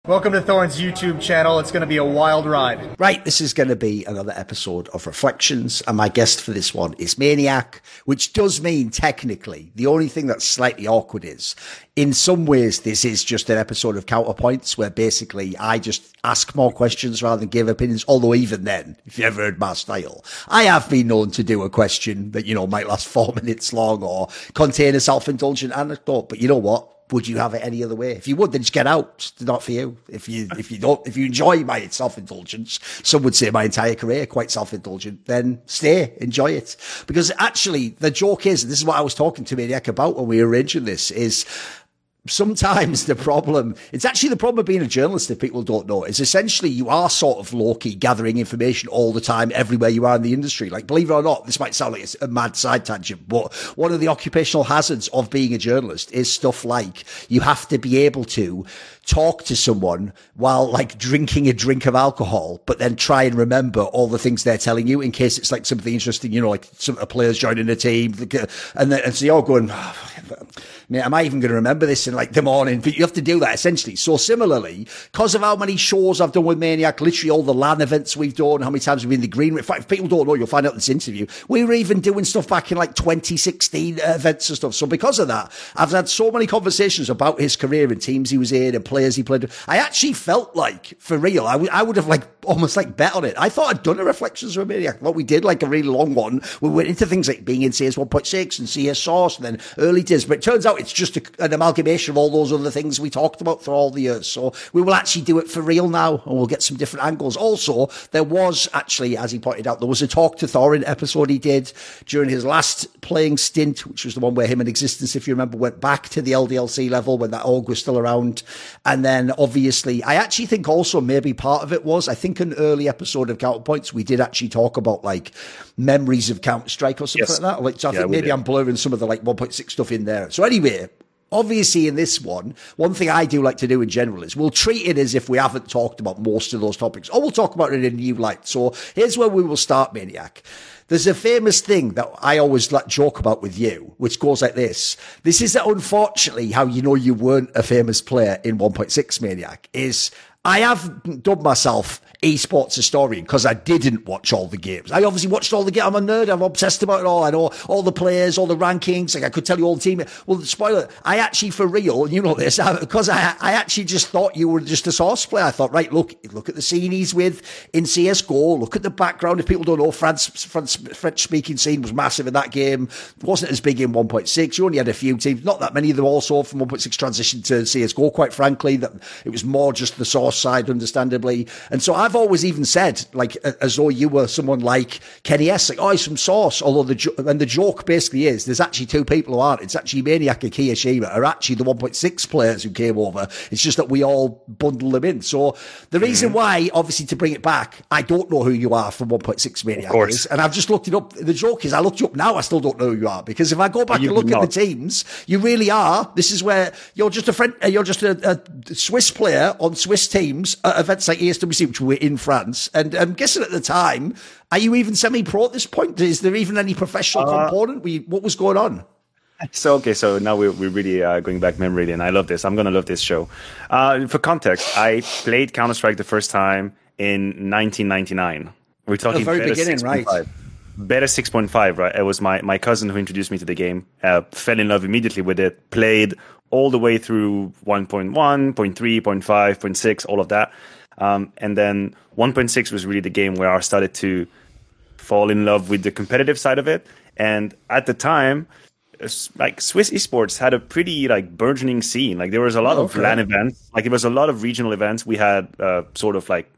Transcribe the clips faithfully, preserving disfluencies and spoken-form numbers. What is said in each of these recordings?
Welcome to Thorne's YouTube channel. It's going to be a wild ride. Right, this is going to be another episode of Reflections, and my guest for this one is Maniac, which does mean technically the only thing that's slightly awkward is, in some ways, this is just an episode of Counterpoints where basically I just ask more questions rather than give opinions, although even then, if you ever heard my style, I have been known to do a question that, you know, might last four minutes long or contain a self-indulgent anecdote, but you know what? Would you have it any other way? If you would, then just get out. It's not for you. If you, if you don't, if you enjoy my self-indulgence, some would say my entire career quite self-indulgent, then stay, enjoy it. Because actually, the joke is, and this is what I was talking to Maniac about when we were arranging this, is sometimes the problem, it's actually the problem of being a journalist, if people don't know, is essentially you are sort of low-key gathering information all the time, everywhere you are in the industry. Like, believe it or not, this might sound like a mad side tangent, but one of the occupational hazards of being a journalist is stuff like you have to be able to talk to someone while like drinking a drink of alcohol, but then try and remember all the things they're telling you in case it's like something interesting, you know, like some of the players joining the team, and then and so you're going, oh, man, am I even going to remember this in like the morning? But you have to do that essentially. So similarly, because of how many shows I've done with Maniac, literally all the LAN events we've done, how many times we've been in the green room. In fact, if people don't know, you'll find out in this interview. We were even doing stuff back in like twenty sixteen uh, events and stuff. So because of that, I've had so many conversations about his career and teams he was in and players he played with. I actually felt like, for real, I, w- I would have like almost like bet on it. I thought I'd done a Reflections with Maniac. What we did, like a really long one. We went into things like being in C S one point six and C S Source and then early days. But it turns out it's just a, an amalgamation of all those other things we talked about for all the years. So we will actually do it for real now, and we'll get some different angles. Also, there was actually, as he pointed out, there was a Talk to Thorin episode he did during his last playing stint, which was the one where him and Existence, if you remember, went back to the L D L C level when that org was still around. And then obviously, I actually think also maybe part of it was, I think an early episode of Counterpoints, we did actually talk about like memories of Counter-Strike or something yes. like that. Like, so I yeah, think maybe did. I'm blurring some of the like one point six stuff in there. So anyway, obviously, in this one, one thing I do like to do in general is we'll treat it as if we haven't talked about most of those topics, or we'll talk about it in a new light. So here's where we will start, Maniac. There's a famous thing that I always like joke about with you, which goes like this. This is unfortunately how you know you weren't a famous player in one point six, Maniac, is I have dubbed myself esports historian because I didn't watch all the games. I obviously watched all the games. I'm a nerd. I'm obsessed about it all. I know all the players, all the rankings. Like I could tell you all the team. Well, spoiler, I actually, for real, you know this, because I, I actually just thought you were just a Source player. I thought, right, look, look at the scene he's with in C S G O. Look at the background. If people don't know, France, France, French-speaking scene was massive in that game. It wasn't as big in one point six. You only had a few teams, not that many of them also from one point six transitioned to C S G O, quite frankly. That it was more just the Source side, understandably. And so I've always even said, like, as though you were someone like Kenny S, like, oh, he's from Source. Although the, jo- and the joke basically is, there's actually two people who aren't. It's actually Maniac and Kiyashima are actually the one point six players who came over. It's just that we all bundle them in. So the reason mm-hmm. why, obviously, to bring it back, I don't know who you are from one point six Maniac. Of course. Is, and I've just looked it up. The joke is, I looked you up now, I still don't know who you are. Because if I go back you and look at the teams, you really are. This is where you're just a friend, you're just a, a Swiss player on Swiss teams at events like E S W C, which were in France. And I'm guessing at the time, are you even semi-pro at this point? Is there even any professional uh, component? We, what was going on? So, okay, so now we're, we're really uh, going back memory lane. I love this. I'm going to love this show. Uh, for context, I played Counter-Strike the first time in nineteen ninety-nine. We're talking the very beginning, right? Beta six point five, right? It was my, my cousin who introduced me to the game, uh, fell in love immediately with it, played all the way through one point one, zero point three, zero point five, zero point six, all of that. Um, and then one point six was really the game where I started to fall in love with the competitive side of it. And at the time, like Swiss esports had a pretty like burgeoning scene. Like there was a lot oh, okay. of LAN events. Like there was a lot of regional events. We had uh, sort of like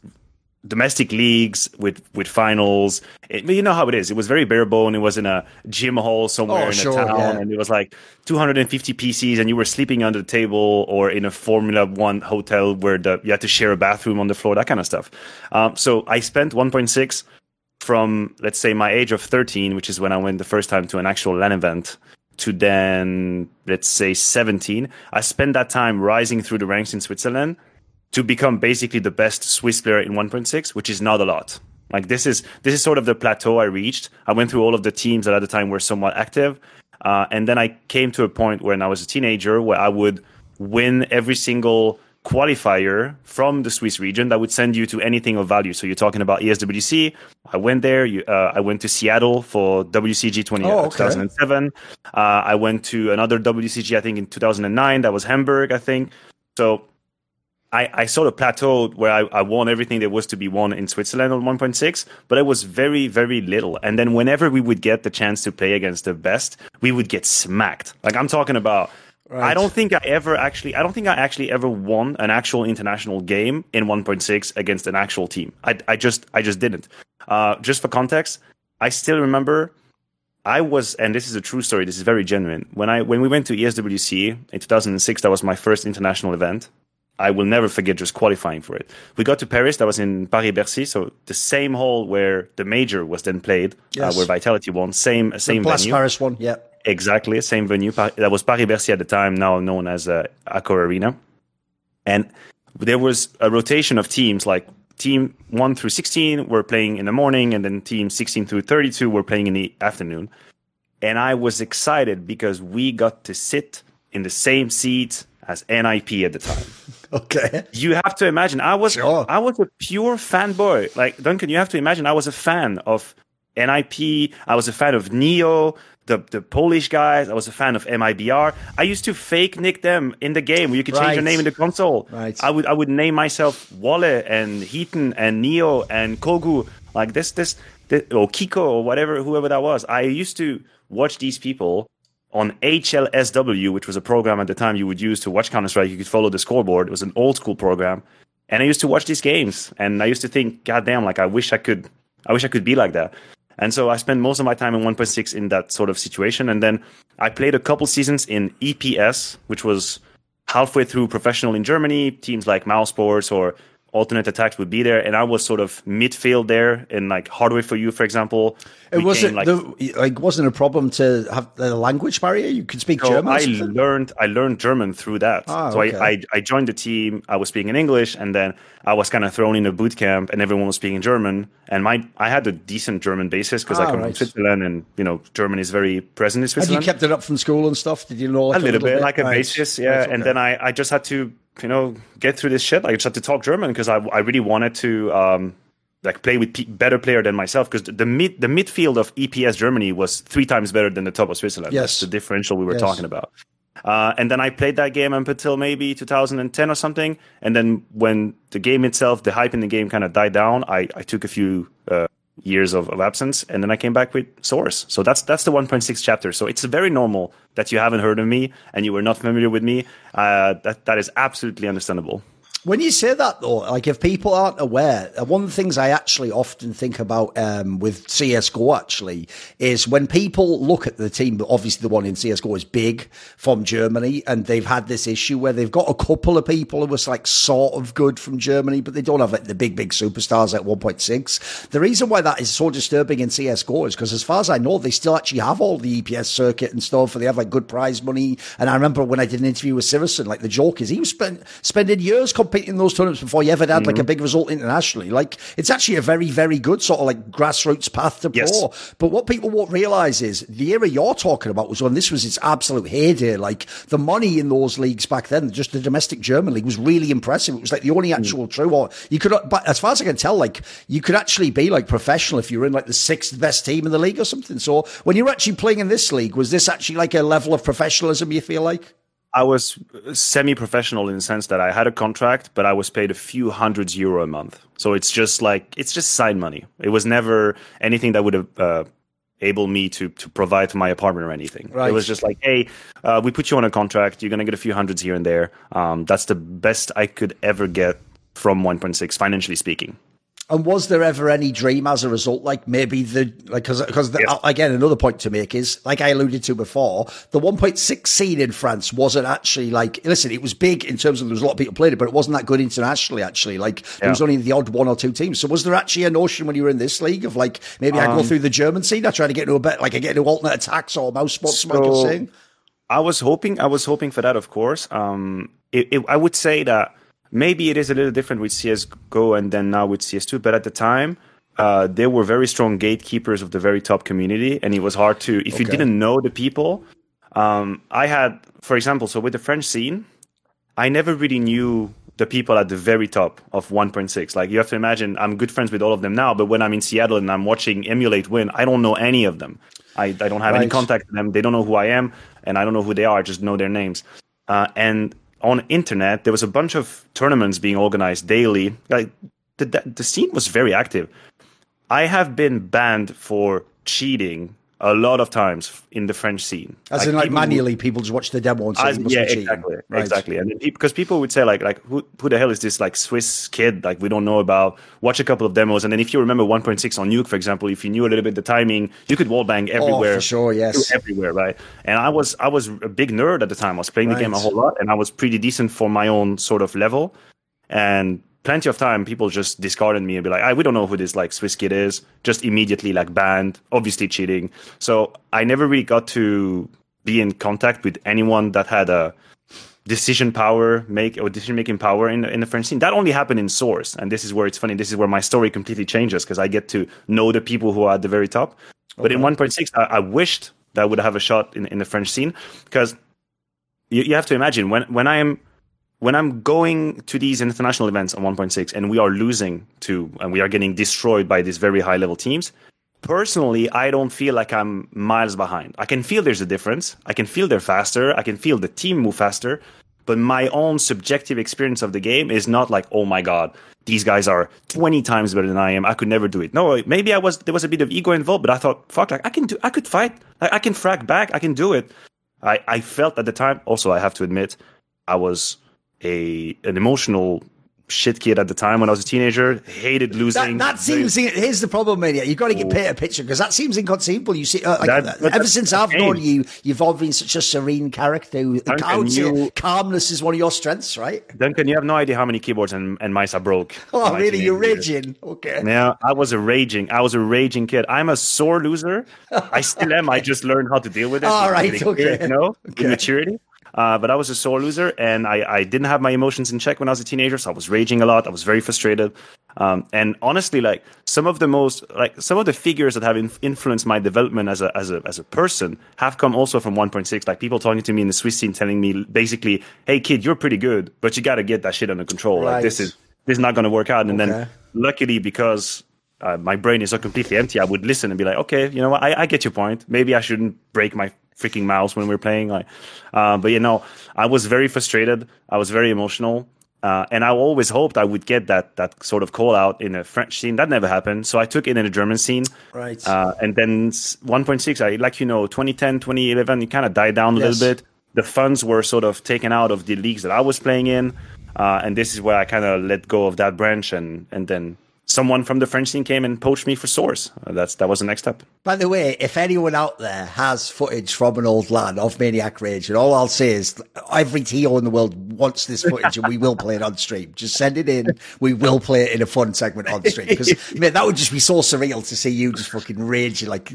domestic leagues with, with finals. It, you know how it is. It was very bare bone. It was in a gym hall somewhere oh, in sure, a town, yeah. and it was like two hundred fifty P Cs, and you were sleeping under the table or in a Formula One hotel where the, you had to share a bathroom on the floor, that kind of stuff. Um, so I spent one point six from, let's say, my age of thirteen, which is when I went the first time to an actual LAN event, to then, let's say, seventeen. I spent that time rising through the ranks in Switzerland to become basically the best Swiss player in one point six, which is not a lot. Like this is this is sort of the plateau I reached. I went through all of the teams that at the time were somewhat active. Uh, and then I came to a point when I was a teenager where I would win every single qualifier from the Swiss region that would send you to anything of value. So you're talking about E S W C. I went there. You, uh, I went to Seattle for W C G twenty, oh, okay. two thousand seven. Uh, I went to another W C G, I think, in two thousand nine. That was Hamburg, I think. So I, I sort of plateaued where I, I won everything there was to be won in Switzerland on one point six, but it was very, very little. And then whenever we would get the chance to play against the best, we would get smacked. Like I'm talking about... Right. I don't think I ever actually, I don't think I actually ever won an actual international game in one point six against an actual team. I, I just, I just didn't. Uh, just for context, I still remember I was, and this is a true story. This is very genuine. When I, when we went to E S W C in two thousand six, that was my first international event. I will never forget just qualifying for it. We got to Paris. That was in Paris-Bercy. So the same hall where the major was then played, yes. uh, where Vitality won. Same, same the Place venue. Paris one, yeah. Exactly, same venue. That was Paris-Bercy at the time, now known as uh, Accor Arena. And there was a rotation of teams, like team one through sixteen were playing in the morning, and then team sixteen through thirty-two were playing in the afternoon. And I was excited because we got to sit in the same seat as N I P at the time. Okay. You have to imagine, I was sure. I was a pure fanboy. Like, Duncan, you have to imagine I was a fan of N I P. I was a fan of Neo, the the Polish guys. I was a fan of M I B R. I used to fake nick them in the game where you could change right. your name in the console. Right. I would I would name myself Wale and Heaton and Neo and Kogu, like this, this this or Kiko or whatever, whoever that was. I used to watch these people on H L S W, which was a program at the time you would use to watch Counter-Strike. You could follow the scoreboard. It was an old school program. And I used to watch these games, and I used to think, God damn, like I wish I could I wish I could be like that. And so I spent most of my time in one point six in that sort of situation. And then I played a couple seasons in E P S, which was halfway through professional in Germany. Teams like Mousesports or Alternate Attacks would be there. And I was sort of midfield there in like Hardware for You, for example. It wasn't like, the, like wasn't a problem to have the language barrier. You could speak so German. I learned I learned German through that. Ah, so okay. I, I I joined the team. I was speaking English, and then I was kind of thrown in a boot camp, and everyone was speaking German. And my I had a decent German basis because ah, I come right. from Switzerland, and you know German is very present in Switzerland. And you kept it up from school and stuff. Did you know like a, little a little bit, bit like a right. basis, yeah. Right, okay. And then I I just had to you know get through this shit. I just had to talk German because I I really wanted to. Um, like play with p- better player than myself, because the mid the midfield of E P S Germany was three times better than the top of Switzerland. Yes. That's the differential we were yes. talking about. Uh, and then I played that game up until maybe two thousand ten or something. And then when the game itself, the hype in the game kind of died down, I, I took a few uh, years of, of absence, and then I came back with Source. So that's that's the one point six chapter. So it's very normal that you haven't heard of me and you were not familiar with me. Uh, that that is absolutely understandable. When you say that, though, like if people aren't aware, one of the things I actually often think about um, with C S G O, actually, is when people look at the team, but obviously the one in C S G O is big from Germany, and they've had this issue where they've got a couple of people who are like sort of good from Germany, but they don't have like the big, big superstars like one point six. The reason why that is so disturbing in C S G O is because as far as I know, they still actually have all the E P S circuit and stuff, and they have like good prize money. And I remember when I did an interview with Sivison, like the joke is he was spend, spending years competing in those tournaments before you ever had mm-hmm. like a big result internationally. Like it's actually a very, very good sort of like grassroots path to pro. Yes. But what people won't realize is the era you're talking about was when this was its absolute heyday. Like the money in those leagues back then, just the domestic German league was really impressive. It was like the only actual mm. true, or you could, but as far as I can tell, like you could actually be like professional if you were in like the sixth best team in the league or something. So when you were actually playing in this league, was this actually like a level of professionalism you feel like? I was semi-professional in the sense that I had a contract, but I was paid a few hundreds euro a month. So it's just like, it's just side money. It was never anything that would have uh, able me to to provide to my apartment or anything. Right. It was just like, hey, uh, we put you on a contract. You're going to get a few hundreds here and there. Um, that's the best I could ever get from one point six, financially speaking. And was there ever any dream as a result? Like maybe the, like, cause, cause the, yes. again, another point to make is, like I alluded to before, the one point six scene in France wasn't actually like, listen, it was big in terms of there was a lot of people played it, but it wasn't that good internationally, actually. Like there yeah. was only the odd one or two teams. So was there actually a notion when you were in this league of like, maybe um, I go through the German scene, I try to get into a bit, like I get into alternate attacks or Mousesports, so, like saying? I was hoping, I was hoping for that, of course. Um, it, it, I would say that maybe it is a little different with C S G O and then now with C S two, but at the time, uh, they were very strong gatekeepers of the very top community, and it was hard to, if okay. you didn't know the people, um, I had, for example, so with the French scene, I never really knew the people at the very top of one point six. Like, you have to imagine, I'm good friends with all of them now, but when I'm in Seattle and I'm watching Emulate win, I don't know any of them. I, I don't have right. any contact with them. They don't know who I am, and I don't know who they are. I just know their names. Uh, and on internet, there was a bunch of tournaments being organized daily. Like, the, the, the scene was very active. I have been banned for cheating a lot of times in the French scene. As like in, like, people manually, people just watch the demo and say, as, you must yeah, be cheating. exactly, Right. exactly. And because people would say, like, like who, who the hell is this, like, Swiss kid, like, we don't know about? Watch a couple of demos, and then if you remember one point six on Nuke, for example, if you knew a little bit the timing, you could wallbang everywhere. Oh, for sure, yes. Everywhere, right? And I was I was a big nerd at the time. I was playing Right. the game a whole lot, and I was pretty decent for my own sort of level. And plenty of time, people just discarded me and be like, "I we don't know who this like Swiss kid is." Just immediately like banned, obviously cheating. So I never really got to be in contact with anyone that had a decision power, make or decision making power in in the French scene. That only happened in Source, and this is where it's funny. This is where my story completely changes because I get to know the people who are at the very top. Okay. But in one point six, I, I wished that I would have a shot in in the French scene because you, you have to imagine when when I am. When I'm going to these international events on one point six and we are losing to, and we are getting destroyed by these very high level teams, personally, I don't feel like I'm miles behind. I can feel there's a difference. I can feel they're faster. I can feel the team move faster. But my own subjective experience of the game is not like, oh my God, these guys are twenty times better than I am. I could never do it. No, maybe I was, there was a bit of ego involved, but I thought, fuck, like I can do, I could fight. Like, I can frag back. I can do it. I, I felt at the time, also, I have to admit, I was a an emotional shit kid at the time when I was a teenager. Hated losing. That, that seems. Here's the problem, Mania. You've got to get paint a picture because that seems inconceivable. You see, uh, like, that, ever that, since I've known you, you've always been such a serene character. I would say calmness is one of your strengths, right? Duncan, you have no idea how many keyboards and, and mice I broke. Oh, really? You're raging? Okay. Yeah, I was a raging. I was a raging kid. I'm a sore loser. I still am. I just learned how to deal with it. All right. Okay. You know, okay. with maturity. Uh, but I was a sore loser, and I, I didn't have my emotions in check when I was a teenager, so I was raging a lot. I was very frustrated. Um, and honestly, like some of the most, like some of the figures that have in, influenced my development as a as a as a person have come also from one point six. Like people talking to me in the Swiss scene, telling me basically, "Hey kid, you're pretty good, but you got to get that shit under control. Right. Like this is this is not going to work out." And okay. then, luckily, because uh, my brain is so completely empty, I would listen and be like, "Okay, you know what? I, I get your point. Maybe I shouldn't break my freaking mouse when we're playing." Like, uh, but you know, I was very frustrated. I was very emotional. Uh, and I always hoped I would get that that sort of call out in a French scene. That never happened. So I took it in a German scene. Right. Uh, and then one point six, I like, you know, twenty ten, twenty eleven, it kind of died down a yes. little bit. The funds were sort of taken out of the leagues that I was playing in. Uh, and this is where I kind of let go of that branch. And, and then someone from the French scene came and poached me for Source. Uh, that's that was the next step. By the way, if anyone out there has footage from an old LAN of Maniac Rage, and all I'll say is every T O in the world wants this footage and we will play it on stream. Just send it in. We will play it in a fun segment on stream. Because man, that would just be so surreal to see you just fucking raging like.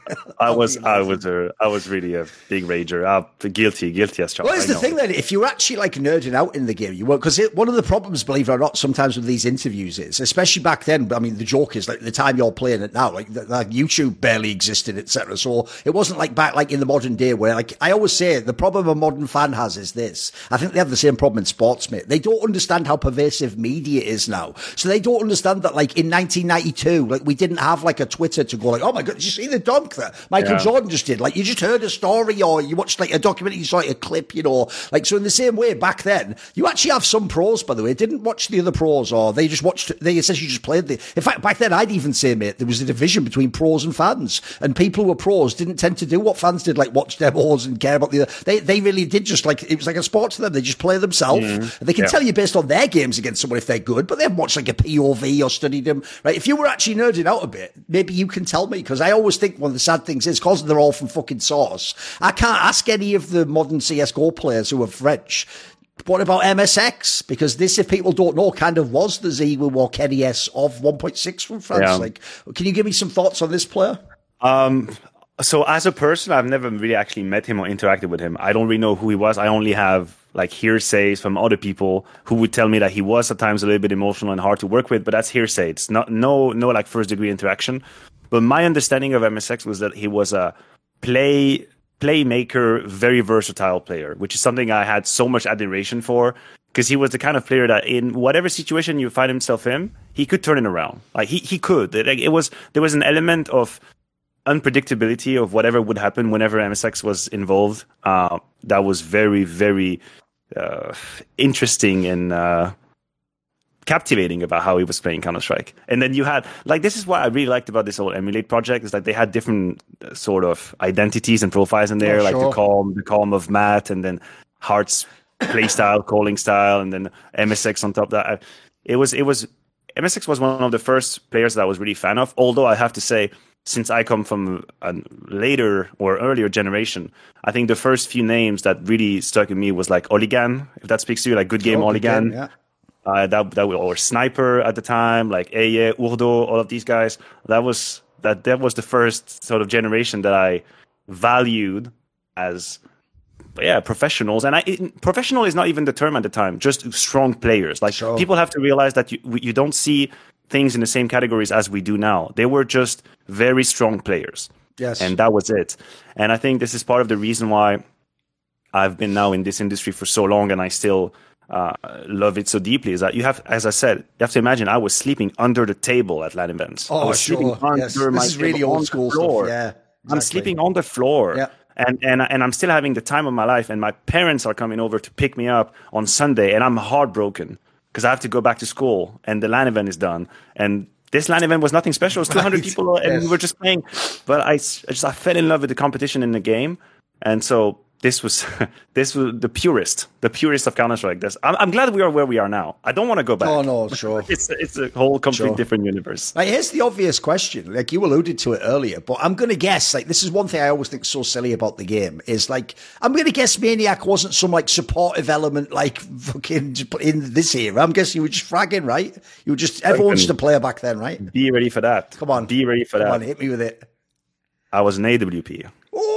I was, I was, a, I was really a big rager. Uh, guilty, guilty as charged. Well, here's the thing then. If you're actually like nerding out in the game, you won't. Because one of the problems, believe it or not, sometimes with these interviews is, especially back then, I mean, the joke is like the time you're playing it now, like, like YouTube barely existed, et cetera. So it wasn't like back like in the modern day where, like, I always say the problem a modern fan has is this. I think they have the same problem in sports, mate. They don't understand how pervasive media is now. So they don't understand that, like, in nineteen ninety-two, like, we didn't have like a Twitter to go like, oh my God, did you see the dunk that Michael yeah. Jordan just did? Like, you just heard a story or you watched like a documentary, you saw like a clip, you know, like, so in the same way back then, you actually have some pros, by the way, didn't watch the other pros or they just watched, they essentially just played the, in fact, back then I'd even say, mate, there was a division between pros and fans, and people who were pros didn't tend to do what fans did, like watch demos and care about the other. They, they really did just like, it was like a sport to them. They just play themselves. Mm, they can yeah. tell you based on their games against someone if they're good, but they haven't watched like a P O V or studied them, right? If you were actually nerding out a bit, maybe you can tell me, because I always think one of the sad things is, because they're all from fucking Source, I can't ask any of the modern C S G O players who are French, what about M S X? Because this, if people don't know, kind of was the Ziwu or Kenny S of one point six from France. Yeah. Like, can you give me some thoughts on this player? Um, so as a person, I've never really actually met him or interacted with him. I don't really know who he was. I only have like hearsays from other people who would tell me that he was at times a little bit emotional and hard to work with, but that's hearsay. It's not, no, no like first degree interaction. But my understanding of M S X was that he was a play, playmaker, very versatile player, which is something I had so much admiration for. because he was the kind of player that in whatever situation you find himself in, he could turn it around. Like he he could. It, like, it was there was an element of unpredictability of whatever would happen whenever M S X was involved. Uh, that was very very uh, interesting and uh, captivating about how he was playing Counter-Strike. And then you had like this is what I really liked about this whole Emulate project is that they had different uh, sort of identities and profiles in there, oh, like sure. the calm, the calm of Matt, and then Heart's play style, calling style, and then M S X on top of that. It was, it was, M S X was one of the first players that I was really a fan of. Although I have to say, since I come from a later or earlier generation, I think the first few names that really stuck in me was like Oligan, if that speaks to you, like Good Game oh, Oligan. Good game, yeah. Uh, that, that, or Sniper at the time, like Eye, Urdo, all of these guys. That was, that, that was the first sort of generation that I valued as, yeah, professionals. And I, it, professional is not even the term at the time, just strong players. Like sure. people have to realize that you, you don't see things in the same categories as we do now. They were just very strong players. Yes. And that was it. And I think this is part of the reason why I've been now in this industry for so long and I still uh, love it so deeply is that you have, as I said, you have to imagine I was sleeping under the table at LAN events. Oh, I was sure. sleeping under Yes. my This is really table old on school the floor. stuff. Yeah. Exactly. I'm sleeping on the floor. Yeah. And, and and I'm still having the time of my life, and my parents are coming over to pick me up on Sunday, and I'm heartbroken because I have to go back to school, and the LAN event is done. And this LAN event was nothing special. It was two hundred Right. people, and Yes. we were just playing. But I, I just I fell in love with the competition in the game, and so this was this was the purest, the purest of Counter-Strike. This, I'm, I'm glad we are where we are now. I don't want to go back. Oh, no, sure. It's it's a whole complete Sure. different universe. Like, here's the obvious question. Like, you alluded to it earlier, but I'm going to guess, like, this is one thing I always think is so silly about the game is, like, I'm going to guess Maniac wasn't some, like, supportive element, like, fucking in this era. I'm guessing you were just fragging, right? You were just, everyone's just a player back then, right? Be ready for that. Come on. Be ready for Come that. on, hit me with it. I was an A W P.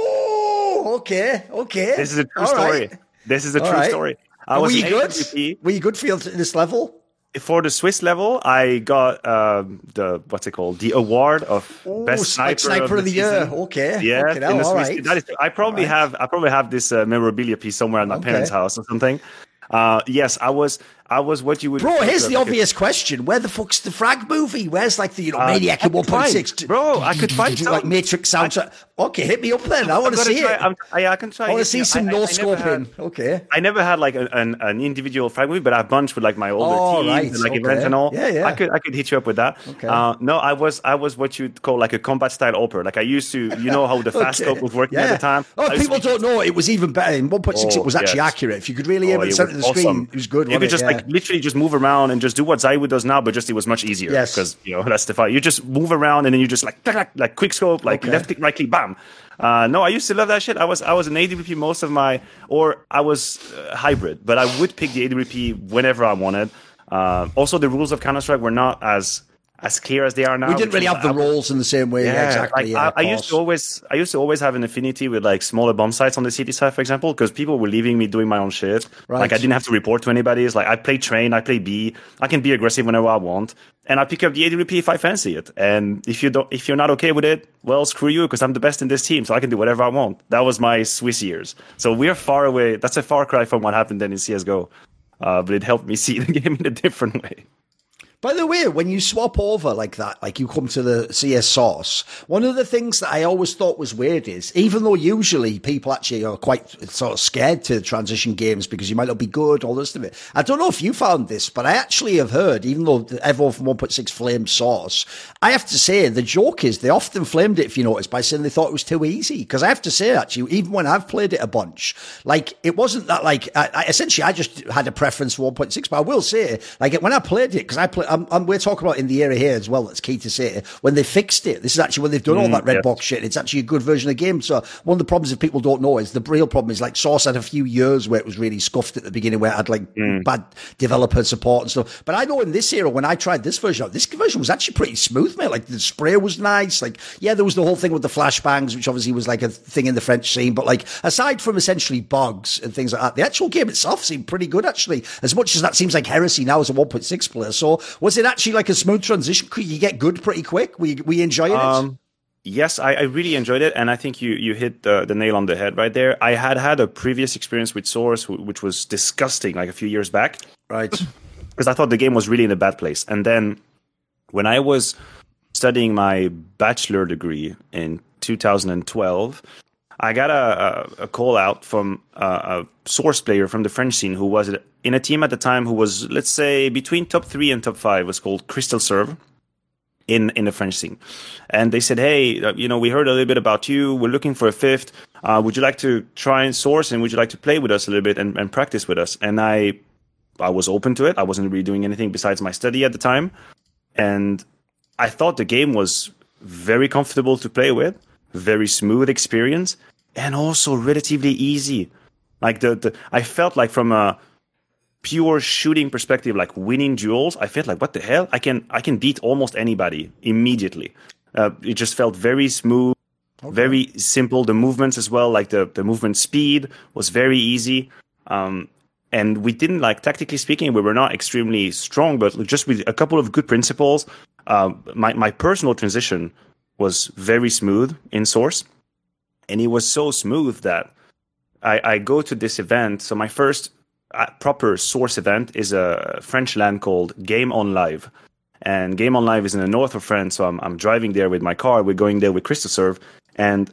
Oh, okay, okay. This is a true All story. right. This is a All true right. story. I And was were you an good? A W P. Were you good for this level? For the Swiss level, I got um, the what's it called? The award of Ooh, best sniper, sniper of of the season. year. Okay. Yeah, Okay, now, in the all Swiss. right. That is, I probably All right. have. I probably have this uh, memorabilia piece somewhere at my Okay. parents' house or something. Uh, yes, I was. I was what you would. Bro, here's the like a- obvious question. Where the fuck's the frag movie? Where's like the, you know, Uh, Maniac I at could one point six? find- bro, I could find Like some. Matrix soundtrack. Okay, hit me up then. I want to I'm gonna see try- it. I'm- I, I can try. I want to it. see I- some I- no I never had- scoping. Okay. I never had like an, an, an individual frag movie, but I have bunch with like my older Oh, teams right, and like okay. events and all. Yeah, yeah. I could I could hit you up with that. Okay. Uh, no, I was I was what you'd call like a combat style opera. Like I used to, you know how the fast Okay. scope was working Yeah. at the time. Oh, I used people to- don't know. It was even better. In one point six, Oh, it was actually yes. accurate. If you could really aim Oh, at the it center of was the screen, awesome. it was good. You could wasn't just it? like literally just move around and just do what Zywoo does now, but just it was much easier. Yes. Because you know that's the fight. You just move around and then you just like clack, clack, like quick scope, like Okay. left click, right click, bam. Uh, no, I used to love that shit. I was I was an A W P most of my, or I was uh, hybrid, but I would pick the A W P whenever I wanted. Uh, also, the rules of Counter Strike were not as as clear as they are now. we didn't really have the I- roles in the same way. Yeah, exactly. Like, yeah, I, I of used to course. always, I used to always have an affinity with like smaller bomb sites on the city side, for example, because people were leaving me doing my own shit. Right. Like I didn't have to report to anybody. It's like I play train, I play B, I can be aggressive whenever I want, and I pick up the A W P if I fancy it. And if you don't, if you're not okay with it, well, screw you, because I'm the best in this team, so I can do whatever I want. That was my Swiss years. So we're far away. That's a far cry from what happened then in C S G O, uh, but it helped me see the game in a different way. By the way, when you swap over like that, like you come to the C S source, one of the things that I always thought was weird is, even though usually people actually are quite sort of scared to transition games because you might not be good, all this of it. I don't know if you found this, but I actually have heard, even though everyone from one point six flamed source, I have to say the joke is they often flamed it, if you notice, by saying they thought it was too easy. Because I have to say, actually, even when I've played it a bunch, like it wasn't that like, I, I, essentially I just had a preference for one point six, but I will say, like when I played it, because I play, I'm, I'm, we're talking about in the era here as well, that's key to say, when they fixed it, this is actually when they've done all Mm, that red yes. box shit, it's actually a good version of the game. So one of the problems, if people don't know, is the real problem is like Source had a few years where it was really scuffed at the beginning, where it had like Mm. bad developer support and stuff. But I know in this era, when I tried this version out, this version was actually pretty smooth, mate. Like the spray was nice. Like, yeah, there was the whole thing with the flashbangs, which obviously was like a thing in the French scene. But like, aside from essentially bugs and things like that, the actual game itself seemed pretty good, actually. As much as that seems like heresy now as a one point six player. So was it actually like a smooth transition? Could you get good pretty quick? We we enjoying it? Um, yes, I, I really enjoyed it, and I think you you hit the, the nail on the head right there. I had had a previous experience with Source, which was disgusting, like a few years back. Right. Because I thought the game was really in a bad place. And then when I was studying my bachelor degree in two thousand twelve, I got a, a, a call out from a, a Source player from the French scene who was in a team at the time who was, let's say, between top three and top five. It was called Crystal Serve in, in the French scene. And they said, hey, uh, you know, we heard a little bit about you. We're looking for a fifth. Uh, would you like to try and Source, and would you like to play with us a little bit and, and practice with us? And I I was open to it. I wasn't really doing anything besides my study at the time. And I thought the game was very comfortable to play with, very smooth experience, and also relatively easy. Like the, the I felt like from a pure shooting perspective, like winning duels, I felt like, what the hell? I can I can beat almost anybody immediately. Uh, it just felt very smooth, okay. Very simple. The movements as well, like the, the movement speed was very easy. Um, And we didn't, like, tactically speaking, we were not extremely strong, but just with a couple of good principles, uh, my, my personal transition was very smooth in Source. And it was so smooth that I, I go to this event. So my first uh, proper Source event is a French LAN called Game On Live. And Game On Live is in the north of France, so I'm, I'm driving there with my car. We're going there with Crystal Serve. And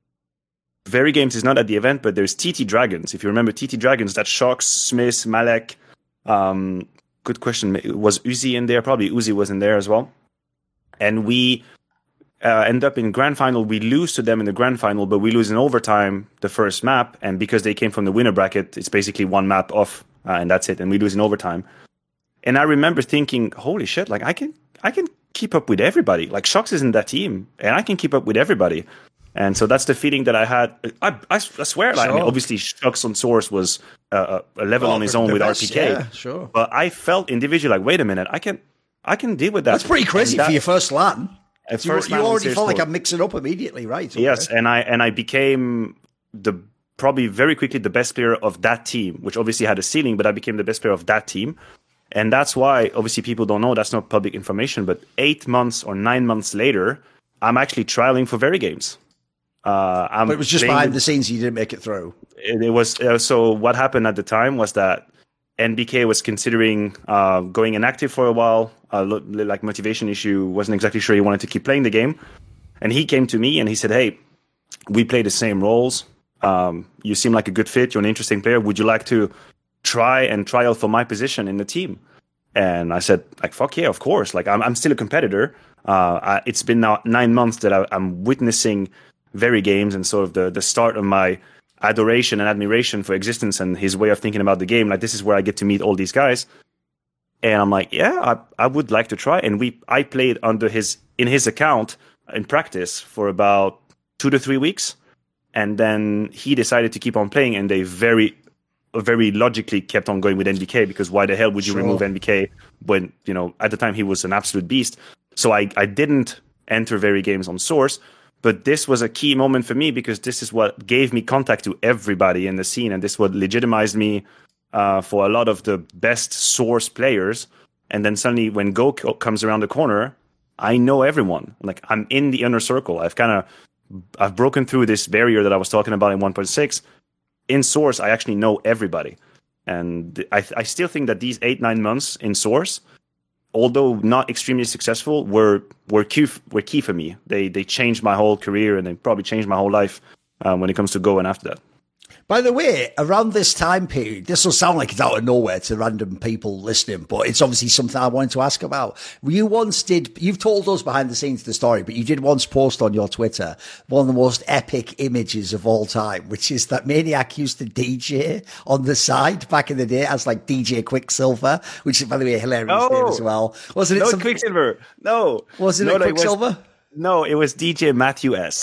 Very Games is not at the event, but there's T T Dragons. If you remember T T Dragons, that's Shox, Smith, Malek. Um, good question. Was Uzi in there? Probably Uzi was in there as well. And we uh, end up in grand final. We lose to them in the grand final, but we lose in overtime the first map. And because they came from the winner bracket, it's basically one map off, uh, and that's it. And we lose in overtime. And I remember thinking, holy shit, like I can, I can keep up with everybody. Like Shox is in that team, and I can keep up with everybody. And so that's the feeling that I had. I, I, I swear, like, sure. I mean, obviously, Shox on Source was uh, a level oh, on his own with best, R P K. Yeah, sure. But I felt individually like, wait a minute, I can, I can deal with that. That's pretty crazy that, for your first LAN. First you, LAN you already felt like I'm mixing up immediately, right? Okay. Yes, and I and I became the probably very quickly the best player of that team, which obviously had a ceiling, but I became the best player of that team. And that's why, obviously, people don't know, that's not public information, but eight months or nine months later, I'm actually trialing for Very Games. Uh, I'm but it was just behind the scenes, you didn't make it through. It, it was uh, so what happened at the time was that N B K was considering uh, going inactive for a while, uh, like motivation issue, wasn't exactly sure he wanted to keep playing the game. And he came to me and he said, hey, we play the same roles. Um, you seem like a good fit. You're an interesting player. Would you like to try and try out for my position in the team? And I said, like, fuck yeah, of course. Like, I'm, I'm still a competitor. Uh, I, it's been now nine months that I, I'm witnessing Very Games and sort of the, the start of my adoration and admiration for Existence and his way of thinking about the game. Like, this is where I get to meet all these guys. And I'm like, yeah, I, I would like to try. And we, I played under his, in his account in practice for about two to three weeks. And then he decided to keep on playing, and they very, very logically kept on going with N B K, because why the hell would you sure. remove N B K when, you know, at the time he was an absolute beast. So I, I didn't enter Very Games on Source. But this was a key moment for me, because this is what gave me contact to everybody in the scene. And this what legitimized me uh, for a lot of the best Source players. And then suddenly when Go comes around the corner, I know everyone. Like, I'm in the inner circle. I've kind of, I've broken through this barrier that I was talking about in one point six. In Source, I actually know everybody. And I, I still think that these eight, nine months in Source, although not extremely successful, were were key were key for me. They they changed my whole career, and they probably changed my whole life um, when it comes to Go and after that. By the way, around this time period, this will sound like it's out of nowhere to random people listening, but it's obviously something I wanted to ask about. You once did, you've told us behind the scenes the story, but you did once post on your Twitter one of the most epic images of all time, which is that Maniac used to D J on the side back in the day as like D J Quicksilver, which is, by the way, a hilarious no, name as well. Wasn't it? No, some, Quicksilver. No. Wasn't no, it Quicksilver? No, it was, no, it was D J Matthew S.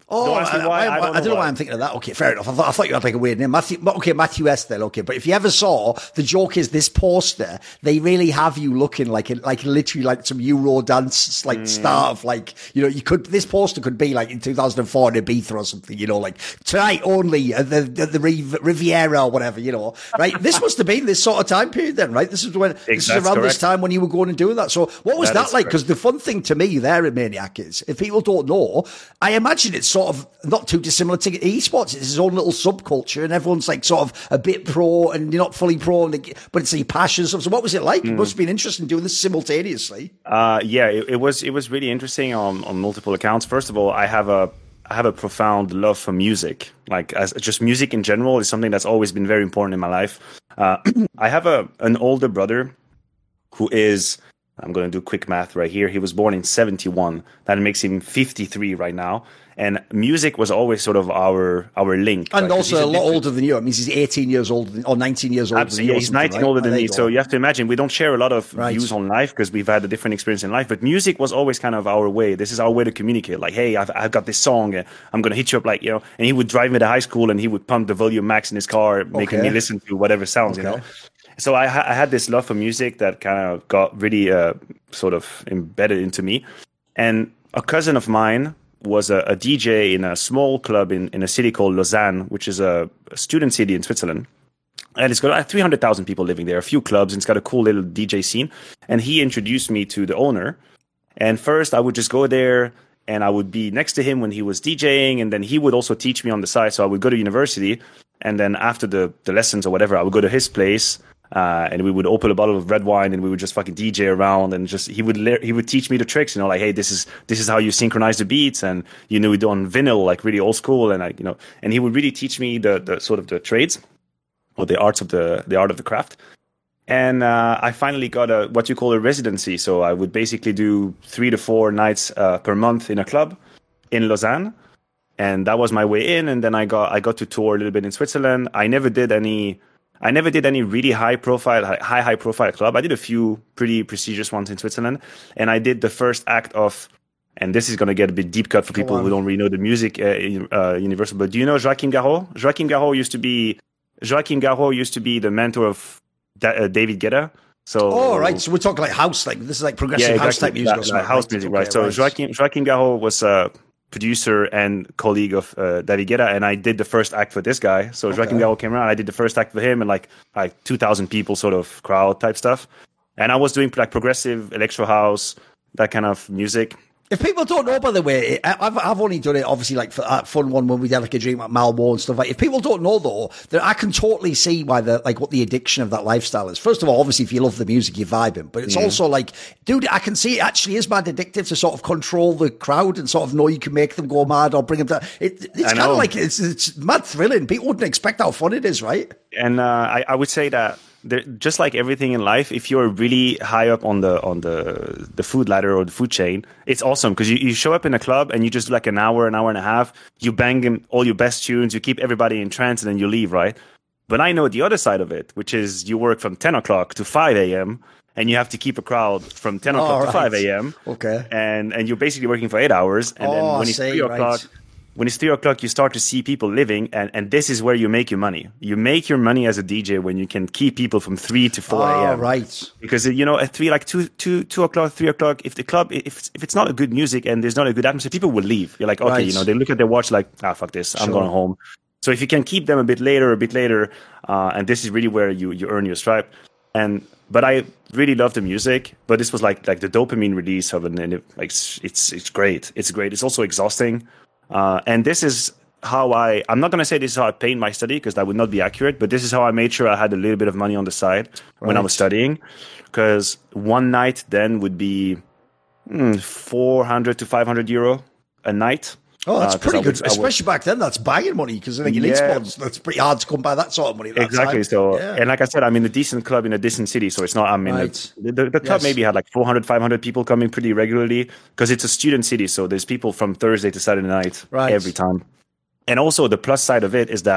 Oh, Don't ask me I, why. I, I, I, don't I don't know why why. I'm thinking of that. Okay, fair enough. I thought, I thought you had like a weird name. Matthew, okay, Matthew S. Then, okay. But if you ever saw, the joke is this poster, they really have you looking like a, like literally like some Euro dance like mm. star of like, you know, you could, this poster could be like in two thousand four in Ibiza or something, you know, like tonight only at the, at the Riviera or whatever, you know, right? This must have been this sort of time period then, right? This is when, this is around correct. This time when you were going and doing that. So what was that, that like? Because the fun thing to me there at Maniac is, if people don't know, I imagine it's sort of not too dissimilar to esports. It's his own little subculture, and everyone's like sort of a bit pro, and you're not fully pro, and like, but it's your passion. So what was it like? Mm. It must have been interesting doing this simultaneously. Uh, yeah, it, it was. It was really interesting on, on multiple accounts. First of all, I have a I have a profound love for music. Like, as just music in general is something that's always been very important in my life. Uh, I have a an older brother who is. I'm going to do quick math right here. He was born in seventy-one. That makes him fifty-three right now. And music was always sort of our our link. And right? also a lot older than you. It means he's eighteen years old or nineteen years older Absolutely. than you. He's nineteen right? older than oh, me. So you have to imagine, we don't share a lot of right. views on life because we've had a different experience in life. But music was always kind of our way. This is our way to communicate. Like, hey, I've, I've got this song. I'm going to hit you up, like, you know. And he would drive me to high school and he would pump the volume max in his car, making okay. me listen to whatever sounds, okay. you know. So I, I had this love for music that kind of got really uh, sort of embedded into me. And a cousin of mine was a, a D J in a small club in, in a city called Lausanne, which is a, a student city in Switzerland. And it's got like three hundred thousand people living there, a few clubs, and it's got a cool little D J scene. And he introduced me to the owner. And first I would just go there and I would be next to him when he was DJing. And then he would also teach me on the side. So I would go to university. And then after the, the lessons or whatever, I would go to his place. Uh, and we would open a bottle of red wine and we would just fucking D J around and just, he would, le- he would teach me the tricks, you know, like, hey, this is, this is how you synchronize the beats. And, you know, we do on vinyl, like really old school. And like, you know, and he would really teach me the, the sort of the trades or the arts of the, the art of the craft. And, uh, I finally got a, what you call a residency. So I would basically do three to four nights, uh, per month in a club in Lausanne. And that was my way in. And then I got, I got to tour a little bit in Switzerland. I never did any, I never did any really high profile, high, high profile club. I did a few pretty prestigious ones in Switzerland. And I did the first act of, and this is going to get a bit deep cut for people who don't really know the music uh, uh, universal, but do you know Joachim Garraud? Joachim Garraud used to be, Joachim Garraud used to be the mentor of da- uh, David Guetta. So, oh, right. So we're talking like house, like this is like progressive yeah, exactly. house type music. Like, like house right? music, okay, right. So right. Joachim, Joachim Garraud was uh, producer and colleague of uh, David Guetta, and I did the first act for this guy. So okay. Joachim Garraud came around, I did the first act for him, and like like two thousand people sort of crowd type stuff. And I was doing like progressive electro house, that kind of music. If people don't know, by the way, I've I've only done it obviously like for that fun one when we did like a drink at Malmo and stuff like. If people don't know though, that I can totally see why the like what the addiction of that lifestyle is. First of all, obviously if you love the music, you're vibing, but it's mm. also like, dude, I can see it actually is mad addictive to sort of control the crowd and sort of know you can make them go mad or bring them down. It, it's kind of like it's it's mad thrilling. People wouldn't expect how fun it is, right? And uh, I I would say that. There, just like everything in life, if you're really high up on the on the the food ladder or the food chain, it's awesome because you, you show up in a club and you just do like an hour, an hour and a half, you bang all your best tunes, you keep everybody in trance, and then you leave, right? But I know the other side of it, which is you work from ten o'clock to five a.m. and you have to keep a crowd from ten o'clock oh, to right. five a.m. Okay, and and you're basically working for eight hours, and oh, then when it's three o'clock. Right. When it's three o'clock, you start to see people living, and, and this is where you make your money. You make your money as a D J when you can keep people from three to four a.m. Oh, right. Because, you know, at three, like two, two, two o'clock, three o'clock, if the club, if if it's not a good music and there's not a good atmosphere, people will leave. You're like, okay, right. you know, they look at their watch like, ah, fuck this, I'm sure. going home. So if you can keep them a bit later, a bit later, uh, and this is really where you, you earn your stripe. And but I really love the music, but this was like like the dopamine release of it, and it, like it's it's great. It's great. It's also exhausting. Uh, and this is how I, I'm not going to say this is how I paid my study because that would not be accurate, but this is how I made sure I had a little bit of money on the side right. when I was studying. Because one night then would be mm, four hundred to five hundred euro a night. Oh, that's uh, pretty good, would, especially would, back then. That's buying money because I think in yeah. esports, that's pretty hard to come by that sort of money. Exactly. Time. So, yeah. and like I said, I'm in a decent club in a decent city, so it's not. I mean, right. the, the, the club yes. maybe had like four hundred, five hundred people coming pretty regularly because it's a student city. So there's people from Thursday to Saturday night right. every time. And also the plus side of it is that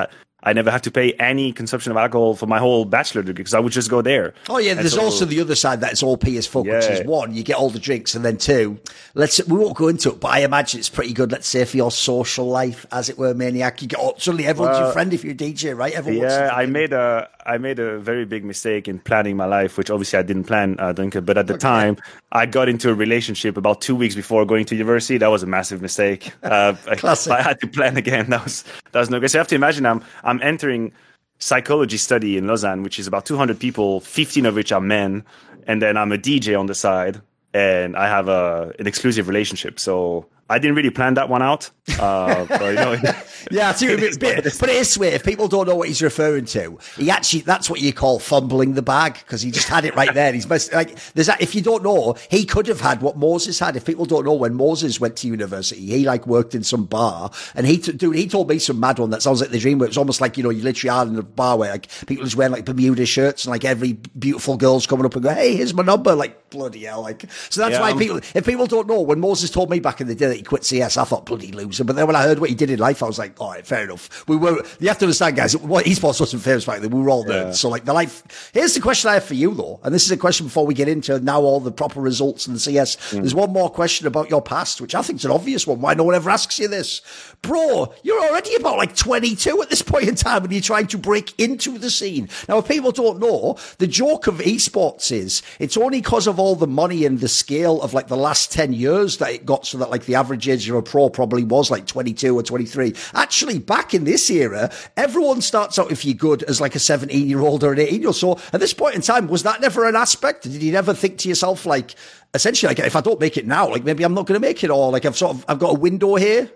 I never had to pay any consumption of alcohol for my whole bachelor degree because I would just go there. Oh yeah, And there's so- also the other side that it's all P as fuck, which Yeah. is one, you get all the drinks, and then two, let's we won't go into it, but I imagine it's pretty good. Let's say for your social life, as it were, Maniac. You get oh, suddenly everyone's your Well, friend if you're a D J, right? Everyone wants Yeah, to- I made a I made a very big mistake in planning my life, which obviously I didn't plan, uh, Duncan. But at the time, I got into a relationship about two weeks before going to university. That was a massive mistake. Uh, I, Classic. I had to plan again. That was that was no good. So you have to imagine I'm I'm entering psychology study in Lausanne, which is about two hundred people, fifteen of which are men, and then I'm a D J on the side, and I have a an exclusive relationship. So I didn't really plan that one out. Uh, but, you know, Yeah, I see what you mean. But, but it is sweet. If people don't know what he's referring to, he actually, that's what you call fumbling the bag, because he just had it right there. He's best, like, there's that, if you don't know, he could have had what Moses had. If people don't know, when Moses went to university, he like worked in some bar, and he, t- dude, he told me some mad one that sounds like the dream, where it was almost like, you know, you literally are in a bar where like people just wearing like Bermuda shirts, and like every beautiful girl's coming up and go, hey, here's my number. Like, bloody hell. Like, so that's Yeah, why um, people, if people don't know, when Moses told me back in the day that he quit C S, I thought, bloody loser. But then when I heard what he did in life, I was like, all right, fair enough. We were, you have to understand, guys, what esports wasn't famous back then. We were all nerds. Yeah. So like the life, here's the question I have for you though. And this is a question before we get into now all the proper results in the C S. Mm. There's one more question about your past, which I think is an obvious one. Why no one ever asks you this? Bro, you're already about like twenty-two at this point in time and you're trying to break into the scene. Now, if people don't know, the joke of esports is it's only because of all the money and the scale of like the last ten years that it got so that like the average age of a pro probably was like twenty-two or twenty-three. Actually, back in this era, everyone starts out, if you're good, as like a seventeen year old or an eighteen year old. So at this point in time, was that never an aspect? Did you never think to yourself, like, essentially, like, if I don't make it now, like maybe I'm not going to make it, or like I've sort of, I've got a window here?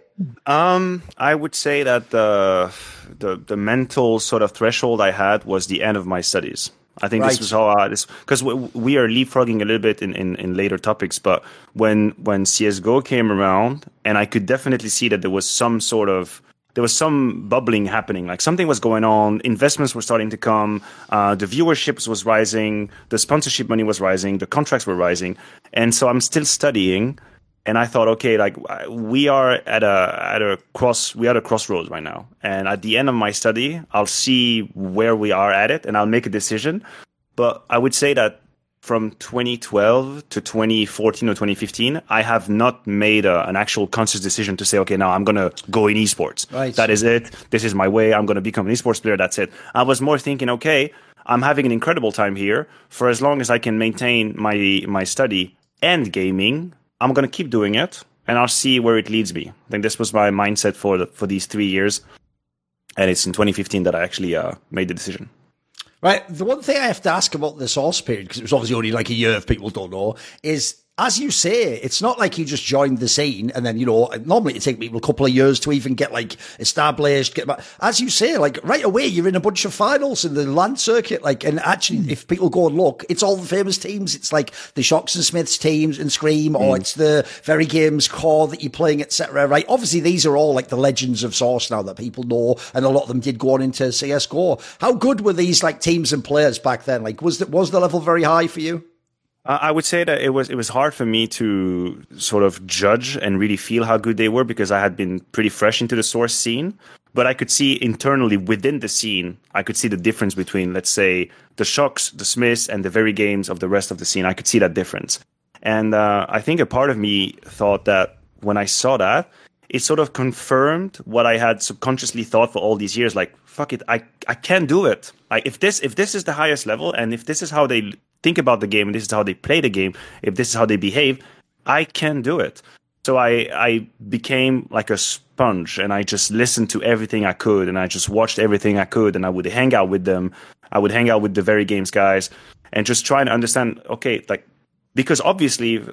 Um, I would say that the, the the mental sort of threshold I had was the end of my studies. I think Right. this was how I, this, because we, we are leapfrogging a little bit in, in, in later topics, but when when C S G O came around, and I could definitely see that there was some sort of there was some bubbling happening, like something was going on, investments were starting to come, uh, the viewerships was rising, the sponsorship money was rising, the contracts were rising, and so I'm still studying. And I thought, okay, like we are at a at a cross, we are at a crossroads right now. And at the end of my study, I'll see where we are at it, and I'll make a decision. But I would say that from twenty twelve to twenty fourteen or twenty fifteen, I have not made a, an actual conscious decision to say, okay, now I'm gonna go in esports. Right. That is it. This is my way. I'm gonna become an esports player. That's it. I was more thinking, okay, I'm having an incredible time here. For as long as I can maintain my my study and gaming, I'm going to keep doing it, and I'll see where it leads me. I think this was my mindset for the, for these three years, and it's in twenty fifteen that I actually uh, made the decision. Right. The one thing I have to ask about the source period, because it was obviously only like a year if people don't know, is, as you say, it's not like you just joined the scene and then, you know, normally it takes people a couple of years to even get like established, get back. As you say, like right away, you're in a bunch of finals in the land circuit. Like, and actually, if people go and look, it's all the famous teams. It's like the Shocks and Smiths teams and Scream, or it's the Very Games core that you're playing, et cetera. Right. Obviously, these are all like the legends of Source now that people know, and a lot of them did go on into C S G O. How good were these like teams and players back then? Like, was the, was the level very high for you? Uh, I would say that it was it was hard for me to sort of judge and really feel how good they were because I had been pretty fresh into the Source scene. But I could see internally within the scene, I could see the difference between, let's say, the Shocks, the Smiths, and the Very Games of the rest of the scene. I could see that difference. And uh, I think a part of me thought that when I saw that, it sort of confirmed what I had subconsciously thought for all these years. Like, fuck it, I I can do it. Like, if this if this is the highest level, and if this is how they think about the game, and this is how they play the game, if this is how they behave, I can do it. So I I became like a sponge, and I just listened to everything I could, and I just watched everything I could, and I would hang out with them. I would hang out with the Very Games guys, and just try to understand, okay, like, because obviously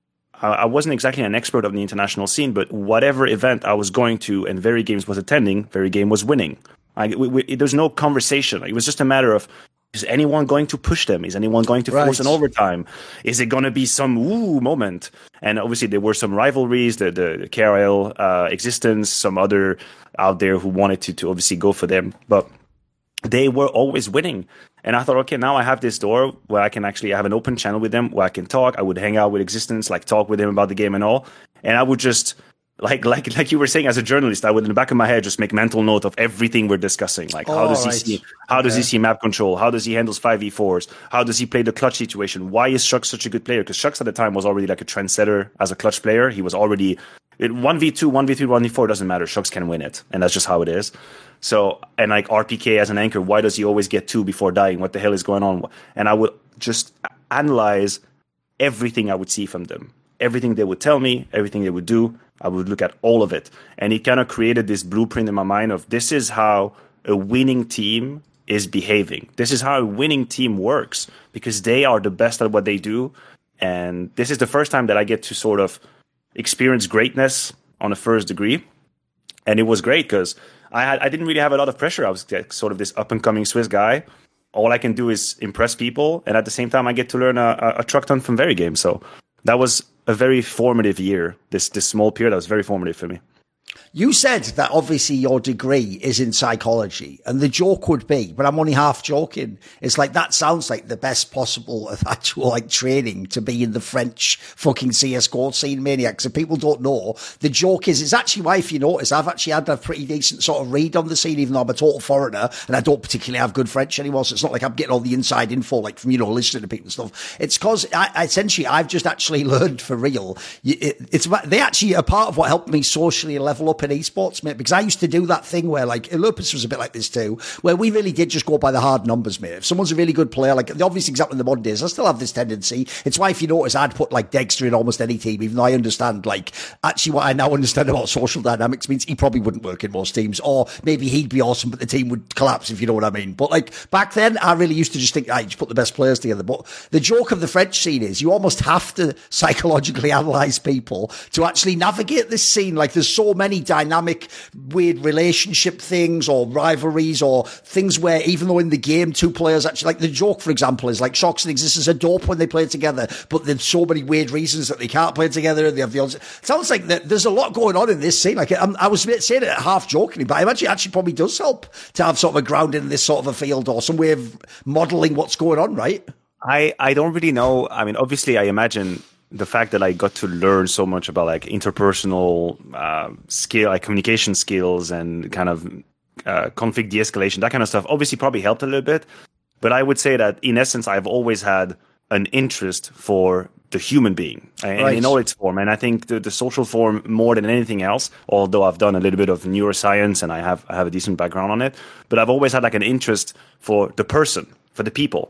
I wasn't exactly an expert of the international scene, but whatever event I was going to and Very Games was attending, Very Game was winning. Like, we, we, there's no conversation. Like, it was just a matter of, is anyone going to push them? Is anyone going to Right. force an overtime? Is it going to be some woo moment? And obviously there were some rivalries, the, the, the K R L uh, existence, some other out there who wanted to, to obviously go for them. But they were always winning. And I thought, okay, now I have this door where I can actually have an open channel with them, where I can talk. I would hang out with Existence, like talk with him about the game and all. And I would just Like, like, like you were saying, as a journalist, I would in the back of my head just make mental note of everything we're discussing. Like, how oh, does he right. see? How does okay. he see map control? How does he handle five v fours? How does he play the clutch situation? Why is Shucks such a good player? Because Shucks at the time was already like a trendsetter as a clutch player. He was already one v two, one v three, one v four doesn't matter. Shucks can win it, and that's just how it is. So, and like R P K as an anchor, why does he always get two before dying? What the hell is going on? And I would just analyze everything I would see from them. Everything they would tell me, everything they would do, I would look at all of it. And it kind of created this blueprint in my mind of this is how a winning team is behaving. This is how a winning team works because they are the best at what they do. And this is the first time that I get to sort of experience greatness on a first degree. And it was great because I had I didn't really have a lot of pressure. I was like sort of this up-and-coming Swiss guy. All I can do is impress people. And at the same time, I get to learn a, a, a truck ton from Very Game. So that was a very formative year, this this small period that was very formative for me. You said that obviously your degree is in psychology, and the joke would be, but I'm only half joking, it's like that sounds like the best possible actual like training to be in the French fucking C S G O scene, Maniacs. If people don't know, the joke is, it's actually why, if you notice, I've actually had a pretty decent sort of read on the scene, even though I'm a total foreigner, and I don't particularly have good French anymore, so it's not like I'm getting all the inside info, like from, you know, listening to people and stuff. It's because I, I essentially, I've just actually learned for real. It, it's, they actually are part of what helped me socially level up in esports, mate, because I used to do that thing where, like, Lupus was a bit like this too, where we really did just go by the hard numbers, mate. If someone's a really good player, like the obvious example in the modern days, I still have this tendency. It's why, if you notice, I'd put like Dexter in almost any team, even though I understand, like, actually what I now understand about social dynamics means he probably wouldn't work in most teams, or maybe he'd be awesome, but the team would collapse, if you know what I mean. But like back then, I really used to just think, I just put the best players together. But the joke of the French scene is you almost have to psychologically analyze people to actually navigate this scene. Like, there's so many dynamic, weird relationship things or rivalries or things where, even though in the game two players actually, like the joke, for example, is like Shox and Existence are dope when they play together, but there's so many weird reasons that they can't play together. They have the odds. It sounds like that there's a lot going on in this scene. Like, I'm, I was saying it half jokingly, but I imagine it actually probably does help to have sort of a grounding in this sort of a field or some way of modeling what's going on, right? I, I don't really know. I mean, obviously, I imagine the fact that I got to learn so much about like interpersonal uh, skill, like communication skills and kind of uh, conflict de-escalation, that kind of stuff, obviously probably helped a little bit. But I would say that in essence, I've always had an interest for the human being and right. in all its form. And I think the, the social form more than anything else, although I've done a little bit of neuroscience and I have, I have a decent background on it, but I've always had like an interest for the person, for the people.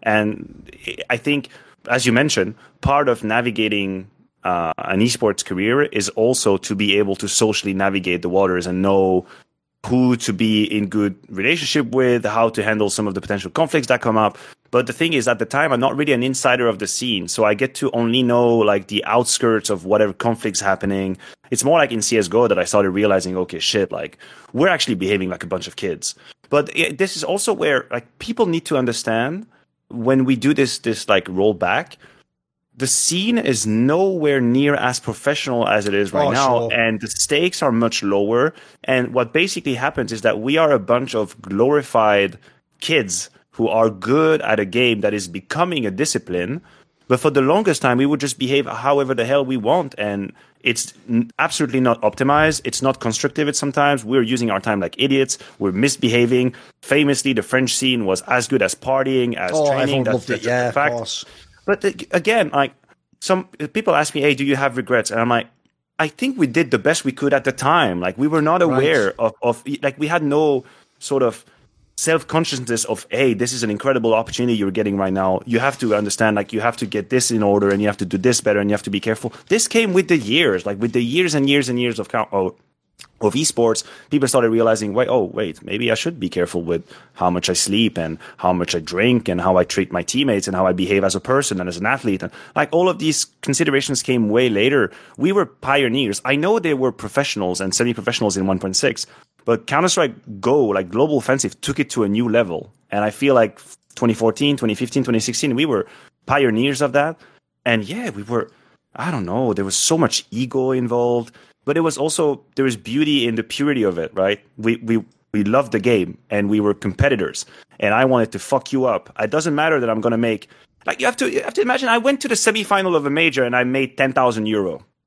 And I think, as you mentioned, part of navigating uh, an esports career is also to be able to socially navigate the waters and know who to be in good relationship with, how to handle some of the potential conflicts that come up. But the thing is, at the time, I'm not really an insider of the scene, so I get to only know like the outskirts of whatever conflicts happening. It's more like in C S G O that I started realizing, okay, shit, like we're actually behaving like a bunch of kids. But it, this is also where like people need to understand, when we do this, this like rollback, the scene is nowhere near as professional as it is right oh, now, sure. and the stakes are much lower. And what basically happens is that we are a bunch of glorified kids who are good at a game that is becoming a discipline. But for the longest time, we would just behave however the hell we want. And it's absolutely not optimized. It's not constructive. It's sometimes we're using our time like idiots. We're misbehaving. Famously, the French scene was as good as partying, as oh, training. Everyone loved it. Yeah, of course. But again, like some people ask me, hey, do you have regrets? And I'm like, I think we did the best we could at the time. Like we were not aware right. of, of, like we had no sort of self-consciousness of, hey, this is an incredible opportunity you're getting right now. You have to understand, like you have to get this in order and you have to do this better and you have to be careful. This came with the years, like with the years and years and years of count. Oh, of esports, people started realizing, wait, oh, wait, maybe I should be careful with how much I sleep and how much I drink and how I treat my teammates and how I behave as a person and as an athlete. And like all of these considerations came way later. We were pioneers. I know they were professionals and semi-professionals in one point six, but Counter-Strike Go, like Global Offensive, took it to a new level. And I feel like twenty fourteen, twenty fifteen, twenty sixteen, we were pioneers of that. And yeah, we were, I don't know, there was so much ego involved. But it was also, there was beauty in the purity of it, right? We we we loved the game and we were competitors. And I wanted to fuck you up. It doesn't matter that I'm going to make, like you have to you have to imagine, I went to the semifinal of a major and I made ten thousand euro.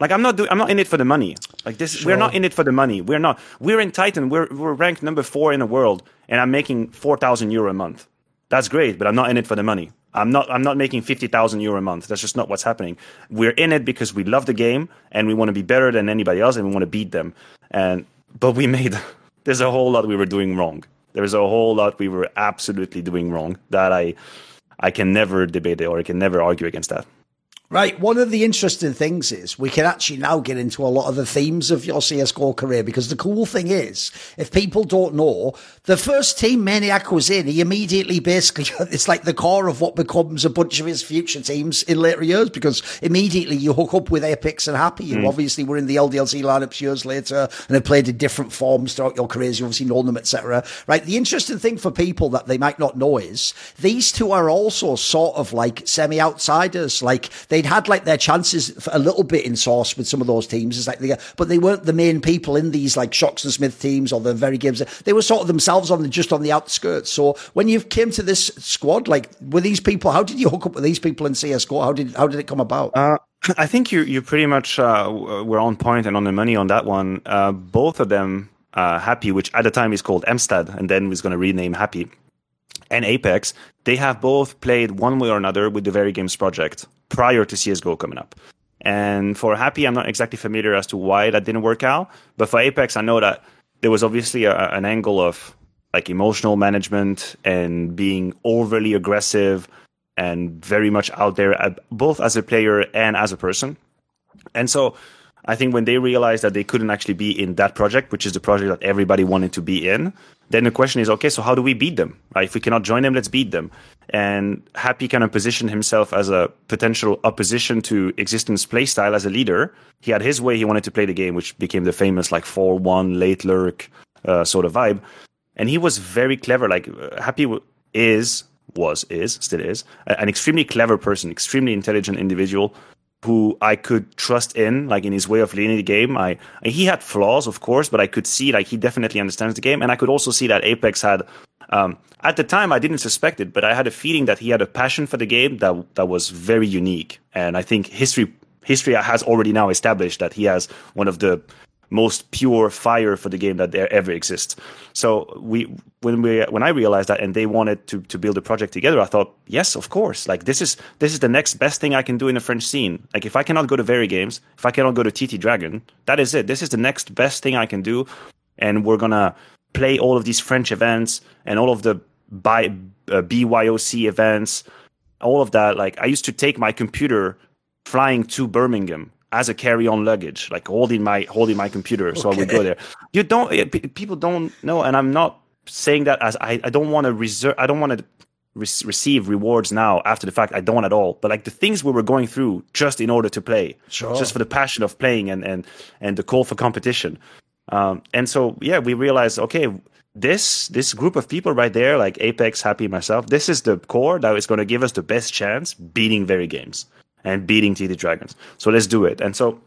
Like I'm not, do- I'm not in it for the money. Like this, sure. We're not in it for the money. We're not. We're in Titan. We're we're ranked number four in the world, and I'm making four thousand euro a month. That's great, but I'm not in it for the money. I'm not. I'm not making fifty thousand euro a month. That's just not what's happening. We're in it because we love the game and we want to be better than anybody else, and we want to beat them. And but we made. There's a whole lot we were doing wrong. There's a whole lot we were absolutely doing wrong that I, I can never debate it or I can never argue against that. Right. One of the interesting things is we can actually now get into a lot of the themes of your C S G O career, because the cool thing is, if people don't know, the first team Maniac was in, he immediately basically, it's like the core of what becomes a bunch of his future teams in later years, because immediately you hook up with Apex and Happy. You mm. obviously were in the L D L C lineups years later and have played in different forms throughout your careers. You obviously know them, et cetera. Right. The interesting thing for people that they might not know is these two are also sort of like semi-outsiders. Like they had like their chances for a little bit in Source with some of those teams. It's like they, but they weren't the main people in these like Shocks and Smith teams or the very games. They were sort of themselves on the, just on the outskirts. So when you came to this squad, like with these people, how did you hook up with these people in C S G O? How did how did it come about? Uh, I think you you pretty much uh, were on point and on the money on that one. Uh, both of them, uh, Happy, which at the time is called Amstad, and then was going to rename Happy, and Apex, they have both played one way or another with the Very Games project prior to C S G O coming up. And for Happy, I'm not exactly familiar as to why that didn't work out. But for Apex, I know that there was obviously a, an angle of like emotional management and being overly aggressive and very much out there, at, both as a player and as a person. And so I think when they realized that they couldn't actually be in that project, which is the project that everybody wanted to be in, then the question is, okay, so how do we beat them? Right? If we cannot join them, let's beat them. And Happy kind of positioned himself as a potential opposition to Existence playstyle as a leader. He had his way he wanted to play the game, which became the famous like four one late lurk uh, sort of vibe. And he was very clever. Like uh, Happy is, was, is, still is, an extremely clever person, extremely intelligent individual who I could trust in, like in his way of leading the game. I he had flaws, of course, but I could see like he definitely understands the game, and I could also see that Apex had. Um, at the time, I didn't suspect it, but I had a feeling that he had a passion for the game that that was very unique, and I think history history has already now established that he has one of the most pure fire for the game that there ever exists. So we, when we, when I realized that, and they wanted to to build a project together, I thought, yes, of course. Like this is this is the next best thing I can do in the French scene. Like if I cannot go to Very Games, if I cannot go to T T Dragon, that is it. This is the next best thing I can do, and we're gonna play all of these French events and all of the by, uh, B Y O C events, all of that. Like I used to take my computer flying to Birmingham as a carry-on luggage, like holding my holding my computer, okay. So I would go there. You don't, people don't know, and I'm not saying that as I, I don't want to reserve, I don't want to re- receive rewards now after the fact. I don't at all. But like the things we were going through just in order to play, sure. Just for the passion of playing and and and the call for competition. Um, and so yeah, we realized, okay, this this group of people right there, like Apex, Happy, myself, this is the core that is going to give us the best chance beating Very Games and beating T T Dragons. So let's do it. And so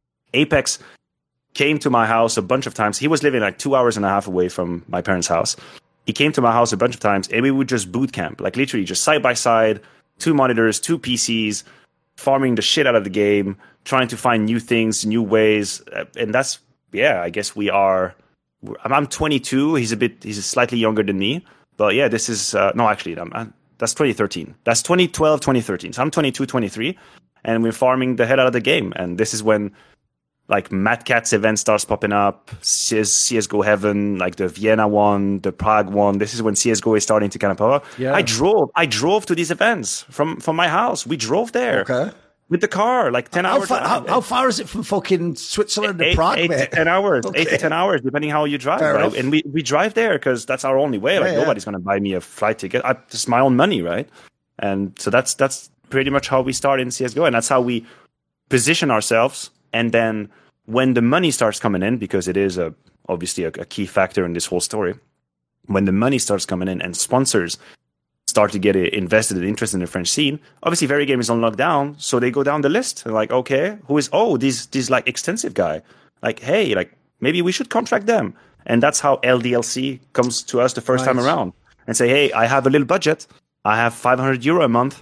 Apex came to my house a bunch of times. He was living like two hours and a half away from my parents' house. He came to my house a bunch of times, and we would just boot camp, like literally just side by side, two monitors, two P Cs, farming the shit out of the game, trying to find new things, new ways. And that's, yeah, I guess we are, I'm twenty-two. He's a bit, he's slightly younger than me. But yeah, this is, uh, no, actually, I'm, I'm That's twenty thirteen. That's twenty twelve, twenty thirteen. So I'm twenty-two, twenty-three, and we're farming the hell out of the game. And this is when, like, Mad Cat's event starts popping up, C S G O Heaven, like the Vienna one, the Prague one. This is when C S G O is starting to kind of pop up. Yeah. I drove, I drove to these events from, from my house. We drove there. Okay. With the car, like ten how hours. Far, how, how far is it from fucking Switzerland to eight, Prague, eight mate? to ten hours. Okay. Eight to ten hours, depending how you drive, Fair right? enough. And we, we drive there because that's our only way. Like yeah, yeah. nobody's going to buy me a flight ticket. I, it's my own money, right? And so that's that's pretty much how we start in C S G O, and that's how we position ourselves. And then when the money starts coming in, because it is a obviously a, a key factor in this whole story, when the money starts coming in and sponsors start to get invested and interested in the French scene, obviously Very Game is on lockdown, so they go down the list. They're like, okay, who is, oh, this, this like extensive guy. Like, hey, like maybe we should contract them. And that's how L D L C comes to us the first right. time around and say, hey, I have a little budget. I have five hundred euro a month.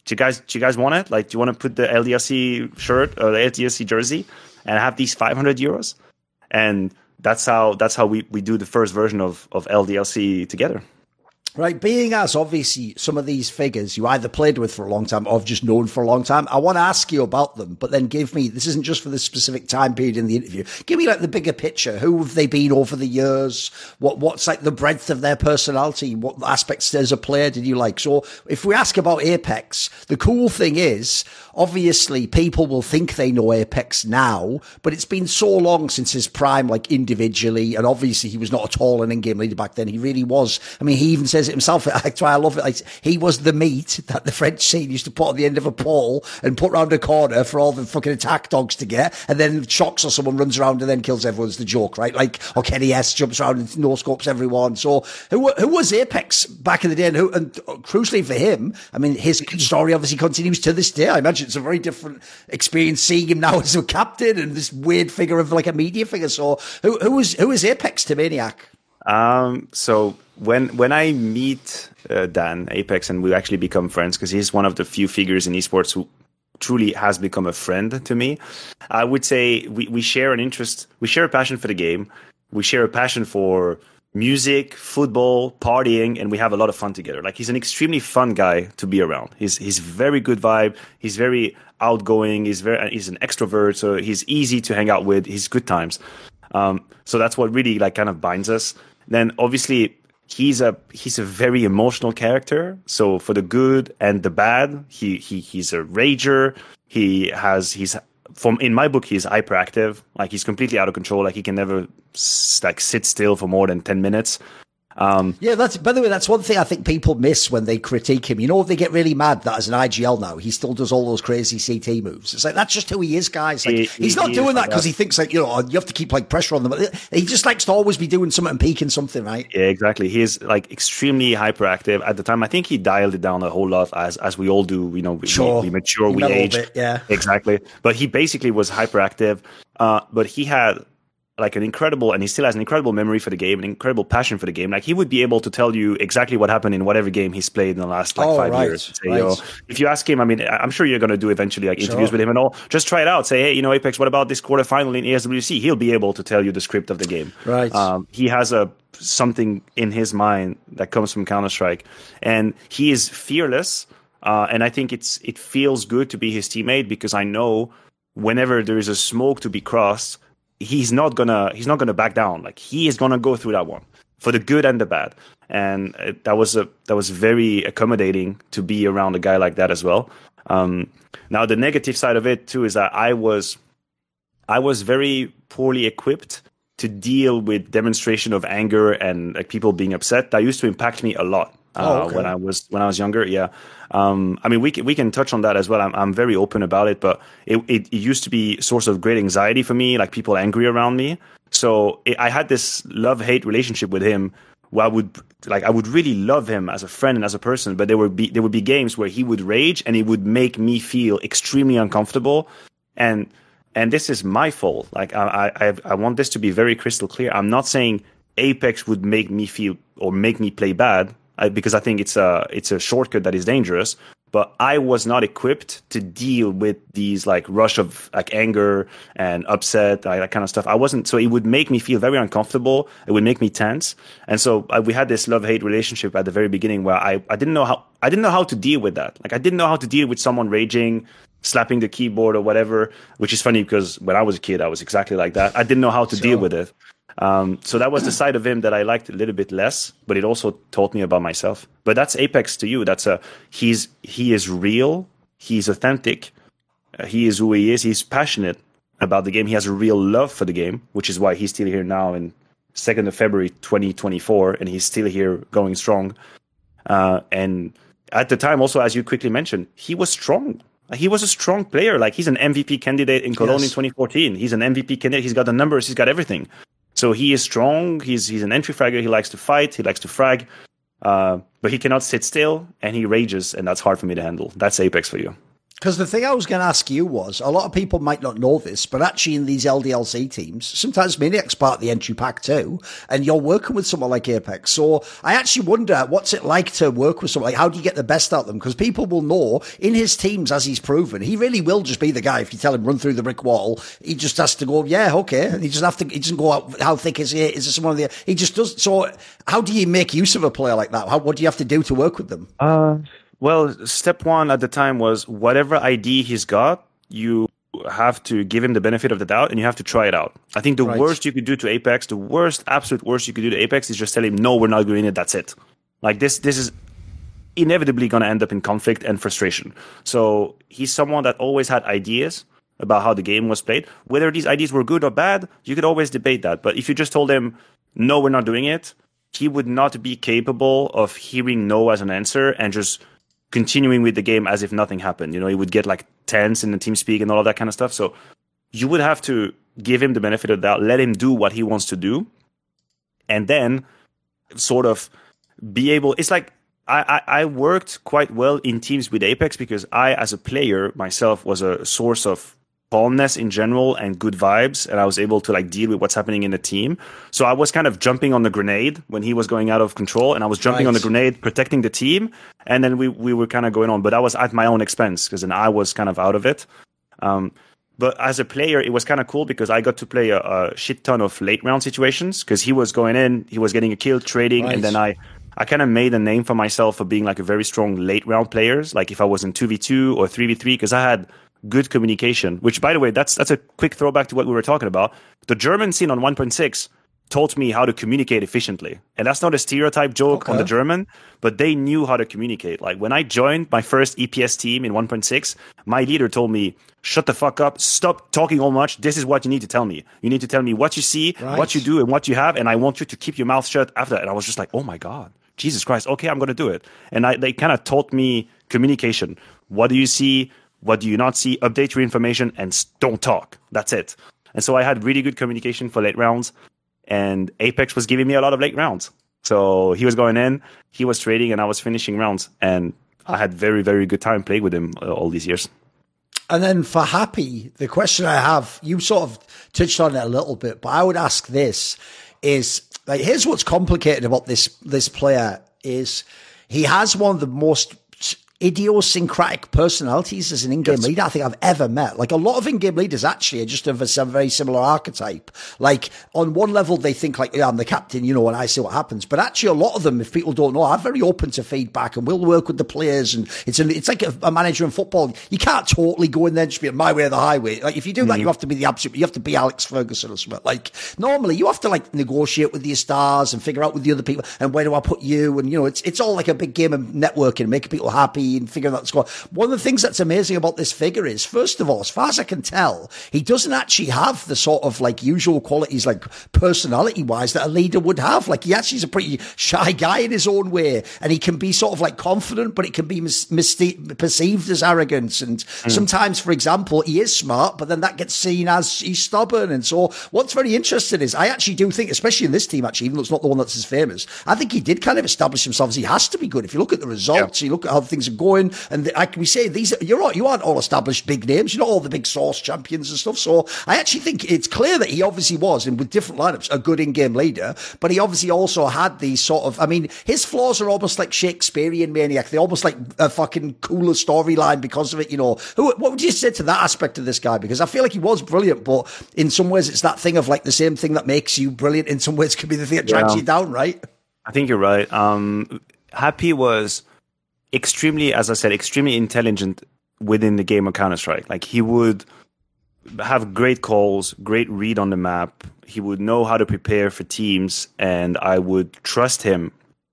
do you guys do you guys want it? Like, do you want to put the L D L C shirt or the L D L C jersey and have these five hundred euros? And that's how that's how we, we do the first version of, of L D L C together. Right, being as obviously some of these figures you either played with for a long time or have just known for a long time, I want to ask you about them, but then give me, this isn't just for this specific time period in the interview, give me like the bigger picture. Who have they been over the years? What What's like the breadth of their personality? What aspects as a player did you like? So if we ask about Apex, the cool thing is, obviously people will think they know Apex now, but it's been so long since his prime, like individually, and obviously he was not at all an in-game leader back then. He really was. I mean, he even says it himself. That's why I love it. Like, he was the meat that the French scene used to put on the end of a pole and put round a corner for all the fucking attack dogs to get, and then shocks or someone runs around and then kills everyone. It's the joke, right? Like, or Kenny S jumps around and no scopes everyone. So who who was Apex back in the day? And, who, and crucially for him, I mean, his story obviously continues to this day. I imagine it's a very different experience seeing him now as a captain and this weird figure of like a media figure. So who who was who was Apex to Maniac? Um, so when when I meet uh, Dan Apex and we actually become friends, because he's one of the few figures in esports who truly has become a friend to me, I would say we, we share an interest, we share a passion for the game, we share a passion for music, football, partying, and we have a lot of fun together. Like, he's an extremely fun guy to be around. He's he's very good vibe. He's very outgoing. He's very he's an extrovert, so he's easy to hang out with. He's good times. Um, so that's what really like kind of binds us. Then obviously he's a he's a very emotional character. So for the good and the bad, he he he's a rager. He has he's from in my book he's hyperactive. Like, he's completely out of control. Like, he can never like sit still for more than ten minutes. Um, yeah, that's, by the way, that's one thing I think people miss when they critique him. You know, they get really mad that as an I G L now, he still does all those crazy C T moves. It's like, that's just who he is, guys. Like, he, he's he, not he doing that like because he thinks like, you know, you have to keep like pressure on them. He just likes to always be doing something and peaking something, right? Yeah, exactly. He is like extremely hyperactive at the time. I think he dialed it down a whole lot as, as we all do. You know, we, sure. we, we mature, you we age. Bit, yeah, exactly. But he basically was hyperactive. Uh, but he had like an incredible, and he still has an incredible memory for the game, an incredible passion for the game. Like, he would be able to tell you exactly what happened in whatever game he's played in the last like oh, five right, years. Say, right. you know, if you ask him, I mean, I'm sure you're going to do eventually like interviews sure. with him and all. Just try it out. Say, hey, you know, Apex, what about this quarterfinal in A S W C? He'll be able to tell you the script of the game. Right. Um, he has a something in his mind that comes from Counter-Strike, and he is fearless. Uh, and I think it's it feels good to be his teammate, because I know whenever there is a smoke to be crossed, he's not gonna he's not gonna back down. Like, he is gonna go through that one for the good and the bad. And it, that was a that was very accommodating to be around a guy like that as well. Um, now the negative side of it too is that I was I was very poorly equipped to deal with demonstration of anger and like people being upset. That used to impact me a lot. Uh, oh, okay. when I was when I was younger, yeah. Um, I mean, we can, we can touch on that as well. I'm I'm very open about it, but it, it, it used to be a source of great anxiety for me, like people angry around me. So it, I had this love-hate relationship with him, where I would like I would really love him as a friend and as a person, but there would be there would be games where he would rage and it would make me feel extremely uncomfortable, and and this is my fault. Like I I I want this to be very crystal clear. I'm not saying Apex would make me feel or make me play bad. I, because I think it's a it's a shortcut that is dangerous, but I was not equipped to deal with these like rush of like anger and upset, like, that kind of stuff. I wasn't, so it would make me feel very uncomfortable. It would make me tense, and so uh, we had this love-hate relationship at the very beginning where I, I didn't know how I didn't know how to deal with that. Like I didn't know how to deal with someone raging, slapping the keyboard or whatever. Which is funny because when I was a kid, I was exactly like that. I didn't know how to sure. deal with it. Um, so that was the side of him that I liked a little bit less, but it also taught me about myself. But that's Apex to you. That's a he's he is real. He's authentic. Uh, he is who he is. He's passionate about the game. He has a real love for the game, which is why he's still here now in second of February twenty twenty-four, and he's still here going strong. Uh, and at the time, also as you quickly mentioned, he was strong. He was a strong player. Like he's an M V P candidate in Cologne yes. in twenty fourteen. He's an M V P candidate. He's got the numbers. He's got everything. So he is strong. He's he's an entry fragger. He likes to fight. He likes to frag, uh, but he cannot sit still, and he rages, and that's hard for me to handle. That's Apex for you. Because the thing I was going to ask you was, a lot of people might not know this, but actually in these L D L C teams, sometimes Maniac's part of the entry pack too, and you're working with someone like Apex. So I actually wonder, what's it like to work with someone? Like, how do you get the best out of them? Because people will know, in his teams, as he's proven, he really will just be the guy. If you tell him run through the brick wall, he just has to go, yeah, okay. And he doesn't have to, he doesn't go out, how thick is he? Is there someone on the, he just does. So how do you make use of a player like that? How, what do you have to do to work with them? Uh, well, step one at the time was whatever I D he's got, you have to give him the benefit of the doubt and you have to try it out. I think the Right. worst you could do to Apex, the worst, absolute worst you could do to Apex is just tell him, no, we're not doing it, that's it. Like this, this is inevitably going to end up in conflict and frustration. So he's someone that always had ideas about how the game was played. Whether these ideas were good or bad, you could always debate that. But if you just told him, no, we're not doing it, he would not be capable of hearing no as an answer and just continuing with the game as if nothing happened. You know, he would get like tense in the team speak and all of that kind of stuff. So you would have to give him the benefit of the doubt, let him do what he wants to do, and then sort of be able, it's like, I, I, I worked quite well in teams with Apex because I, as a player myself, was a source of calmness in general and good vibes, and I was able to like deal with what's happening in the team. So I was kind of jumping on the grenade when he was going out of control, and I was jumping Right. on the grenade, protecting the team, and then we, we were kind of going on. But I was at my own expense because then I was kind of out of it. Um, but as a player, it was kind of cool because I got to play a, a shit ton of late round situations because he was going in, he was getting a kill, trading, Right. and then I I kind of made a name for myself for being like a very strong late round players. Like if I was in two v two or three v three, because I had good communication, which by the way, that's that's a quick throwback to what we were talking about. The German scene on one point six taught me how to communicate efficiently. And that's not a stereotype joke Okay. on the German, but they knew how to communicate. Like when I joined my first E P S team in one point six, my leader told me, shut the fuck up, stop talking all much. This is what you need to tell me. You need to tell me what you see, Right. what you do, and what you have, and I want you to keep your mouth shut after that. And I was just like, oh my God, Jesus Christ, okay, I'm going to do it. And I, they kind of taught me communication. What do you see? What do you not see? Update your information and s- don't talk. That's it. And so I had really good communication for late rounds, and Apex was giving me a lot of late rounds. So he was going in, he was trading, and I was finishing rounds. And I had very, very good time playing with him uh, all these years. And then for Happy, the question I have, you sort of touched on it a little bit, but I would ask this is, like, here's what's complicated about this, this player is he has one of the most idiosyncratic personalities as an in-game Yes. leader I think I've ever met. Like a lot of in-game leaders actually are just of a some very similar archetype. Like on one level they think like, yeah, I'm the captain, you know, and I see what happens. But actually a lot of them, if people don't know, are very open to feedback and will work with the players. And it's an, it's like a, a manager in football. You can't totally go in there and just be my way or the highway. Like if you do mm-hmm. that, you have to be the absolute, you have to be Alex Ferguson or something. Like normally you have to like negotiate with your stars and figure out with the other people and where do I put you? And you know, it's, it's all like a big game of networking, making people happy and figuring out the score. One of the things that's amazing about this figure is, first of all, as far as I can tell, he doesn't actually have the sort of like usual qualities, like personality wise, that a leader would have. Like he actually is a pretty shy guy in his own way, and he can be sort of like confident, but it can be mis- mis- perceived as arrogance. And mm. sometimes, for example, he is smart, but then that gets seen as he's stubborn. And so what's very interesting is I actually do think, especially in this team, actually, even though it's not the one that's as famous, I think he did kind of establish himself as he has to be good. If you look at the results, yeah. you look at how things are going, and the, like we say, these you're all, you aren't all established big names. You're not all the big Source champions and stuff. So I actually think it's clear that he obviously was, and with different lineups, a good in-game leader. But he obviously also had these sort of, I mean, his flaws are almost like Shakespearean Maniac. They're almost like a fucking cooler storyline because of it. You know, who? What would you say to that aspect of this guy? Because I feel like he was brilliant, but in some ways, it's that thing of like the same thing that makes you brilliant. In some ways, could be the thing that drags yeah. you down, right? I think you're right. Um, Happy was extremely, as I said, extremely intelligent within the game of Counter-Strike. Like he would have great calls, great read on the map. He would know how to prepare for teams, and I would trust him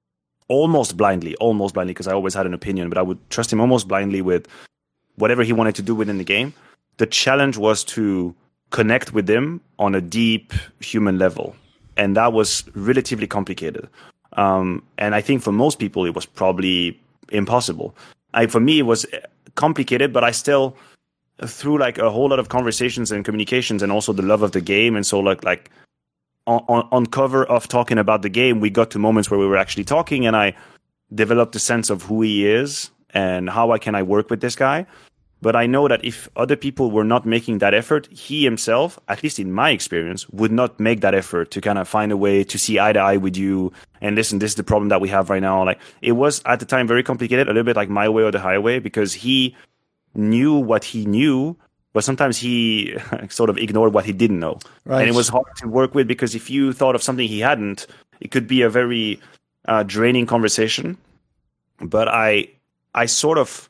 almost blindly, almost blindly, because I always had an opinion, but I would trust him almost blindly with whatever he wanted to do within the game. The challenge was to connect with him on a deep human level, and that was relatively complicated. Um, and I think for most people, it was probably impossible. I, for me, it was complicated, but I still, through like a whole lot of conversations and communications, and also the love of the game, and so like like on, on, on cover of talking about the game, we got to moments where we were actually talking, and I developed a sense of who he is and how I can I work with this guy. But I know that if other people were not making that effort, he himself, at least in my experience, would not make that effort to kind of find a way to see eye to eye with you. And listen, this is the problem that we have right now. Like, it was at the time very complicated, a little bit like my way or the highway, because he knew what he knew, but sometimes he sort of ignored what he didn't know. Right. And it was hard to work with, because if you thought of something he hadn't, it could be a very uh, draining conversation. But I, I sort of,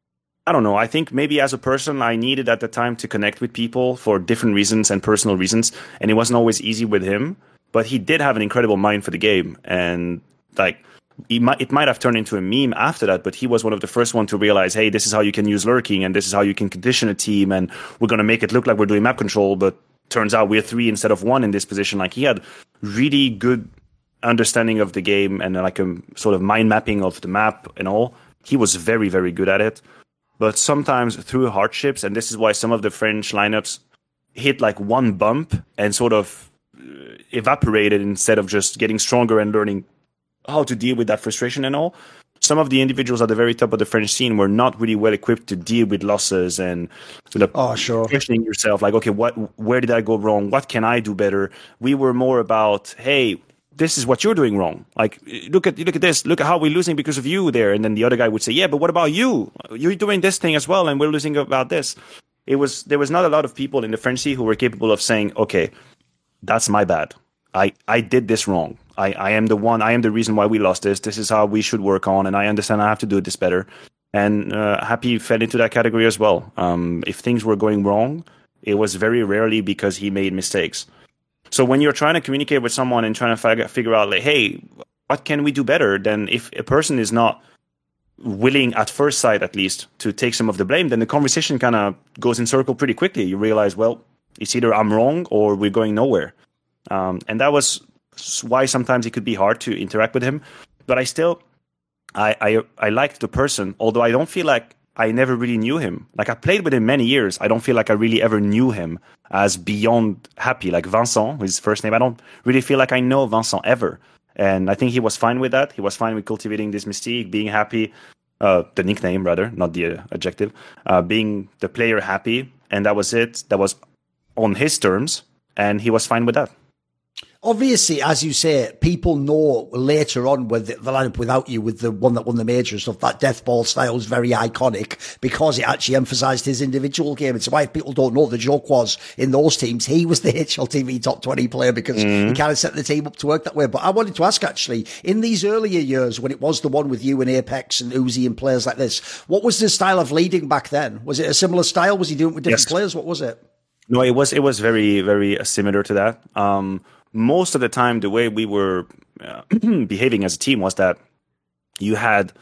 I don't know. I think maybe as a person, I needed at the time to connect with people for different reasons and personal reasons. And it wasn't always easy with him, but he did have an incredible mind for the game. And like, it might, it might have turned into a meme after that, but he was one of the first one to realize, hey, this is how you can use lurking, and this is how you can condition a team, and we're going to make it look like we're doing map control, but turns out we're three instead of one in this position. Like, he had really good understanding of the game and like a sort of mind mapping of the map and all. He was very, very good at it. But sometimes through hardships, and this is why some of the French lineups hit like one bump and sort of evaporated instead of just getting stronger and learning how to deal with that frustration and all. Some of the individuals at the very top of the French scene were not really well equipped to deal with losses and sort of oh, sure. questioning yourself, like, okay, what, where did I go wrong? What can I do better? We were more about, hey, this is what you're doing wrong. Like, look at look at this. Look at how we're losing because of you there. And then the other guy would say, yeah, but what about you? You're doing this thing as well, and we're losing about this. It was there was not a lot of people in the French scene who were capable of saying, okay, that's my bad. I, I did this wrong. I, I am the one. I am the reason why we lost this. This is how we should work on, and I understand I have to do this better. And uh, Happy fell into that category as well. Um, if things were going wrong, it was very rarely because he made mistakes. So when you're trying to communicate with someone and trying to figure, figure out, like, hey, what can we do better? Then if a person is not willing at first sight, at least, to take some of the blame, then the conversation kind of goes in circle pretty quickly. You realize, well, it's either I'm wrong or we're going nowhere. Um, and that was why sometimes it could be hard to interact with him. But I still, I, I, I liked the person, although I don't feel like I never really knew him. Like, I played with him many years. I don't feel like I really ever knew him as beyond Happy. Like Vincent, his first name, I don't really feel like I know Vincent ever. And I think he was fine with that. He was fine with cultivating this mystique, being Happy, uh, the nickname rather, not the uh, adjective, uh, being the player Happy. And that was it. That was on his terms. And he was fine with that. Obviously, as you say, people know later on with the, the lineup without you, with the one that won the major and stuff, that death ball style was very iconic because it actually emphasised his individual game. It's why if people don't know, the joke was in those teams, he was the H L T V top twenty player because mm. he kind of set the team up to work that way. But I wanted to ask, actually, in these earlier years when it was the one with you and Apex and Uzi and players like this, what was the style of leading back then? Was it a similar style? Was he doing it with different yes. players? What was it? No, it was, it was very, very similar to that. Um, Most of the time, the way we were uh, behaving as a team was that you had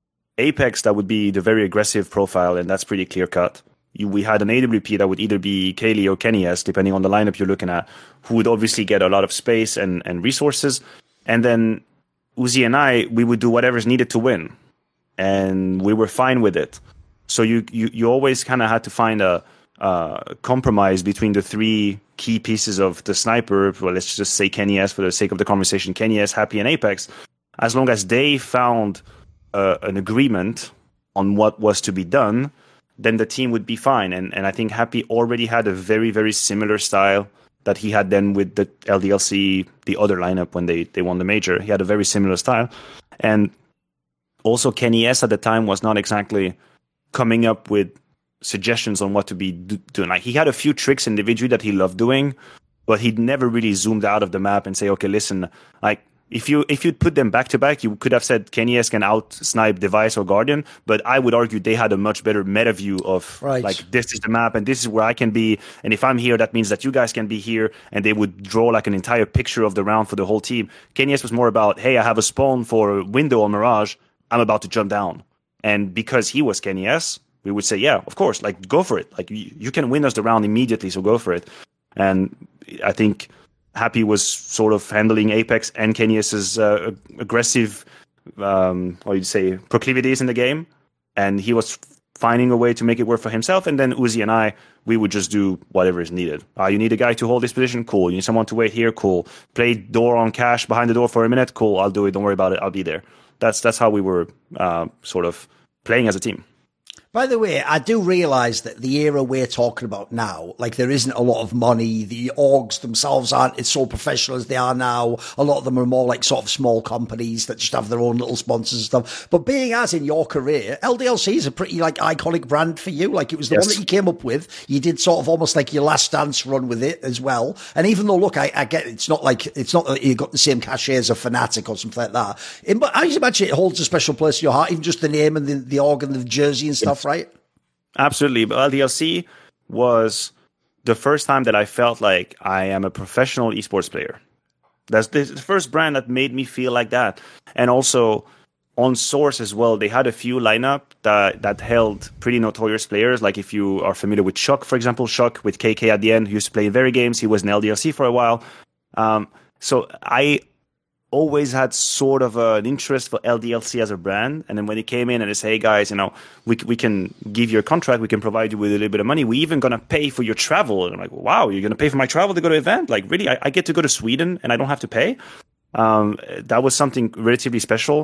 Apex that would be the very aggressive profile, and that's pretty clear cut. You, we had an A W P that would either be Kaylee or kennyS, depending on the lineup you're looking at, who would obviously get a lot of space and, and resources. And then Uzi and I, we would do whatever's needed to win, and we were fine with it. So you you, you always kind of had to find a uh, compromise between the three key pieces of the sniper. Well, let's just say kennyS for the sake of the conversation, kennyS, Happy, and Apex. As long as they found uh, an agreement on what was to be done, then the team would be fine. And and I think Happy already had a very, very similar style that he had then with the L D L C, the other lineup when they, they won the major. He had a very similar style. And also kennyS at the time was not exactly coming up with suggestions on what to be do- doing. Like, he had a few tricks individually that he loved doing, but he'd never really zoomed out of the map and say, okay, listen, like, if you if you'd put them back to back, you could have said kennyS can out snipe Device or Guardian, but I would argue they had a much better meta view of right. like, this is the map and this is where I can be, and if I'm here, that means that you guys can be here, and they would draw like an entire picture of the round for the whole team. kennyS was more about, hey, I have a spawn for a window on Mirage, I'm about to jump down. And because he was kennyS, we would say, yeah, of course, like, go for it. Like, you, you can win us the round immediately, so go for it. And I think Happy was sort of handling Apex and kennyS's uh, aggressive, um, what do you say, proclivities in the game. And he was finding a way to make it work for himself. And then Uzi and I, we would just do whatever is needed. Uh, you need a guy to hold this position? Cool. You need someone to wait here? Cool. Play door on cash behind the door for a minute? Cool. I'll do it. Don't worry about it. I'll be there. That's, that's how we were uh, sort of playing as a team. By the way, I do realise that the era we're talking about now, like there isn't a lot of money. The orgs themselves aren't as so professional as they are now. A lot of them are more like sort of small companies that just have their own little sponsors and stuff. But being as in your career, L D L C is a pretty like iconic brand for you. Like it was the Yes. one that you came up with. You did sort of almost like your last dance run with it as well. And even though, look, I, I get it's not like it's not that you got the same cachet as a Fnatic or something like that. It, but I imagine it holds a special place in your heart, even just the name and the, the org and the jersey and stuff, right? Absolutely. But L D L C was the first time that I felt like I am a professional esports player. That's the first brand that made me feel like that. And also on Source as well, they had a few lineup that, that held pretty notorious players. Like if you are familiar with Shock, for example, Shock with K K at the end, who used to play in very games. He was in L D L C for a while. Um, so I always had sort of a, an interest for L D L C as a brand. And then when they came in and they say, hey guys, you know, we we can give you a contract, we can provide you with a little bit of money. We even going to pay for your travel. And I'm like, wow, you're going to pay for my travel to go to an event? Like really, I, I get to go to Sweden and I don't have to pay? Um, that was something relatively special.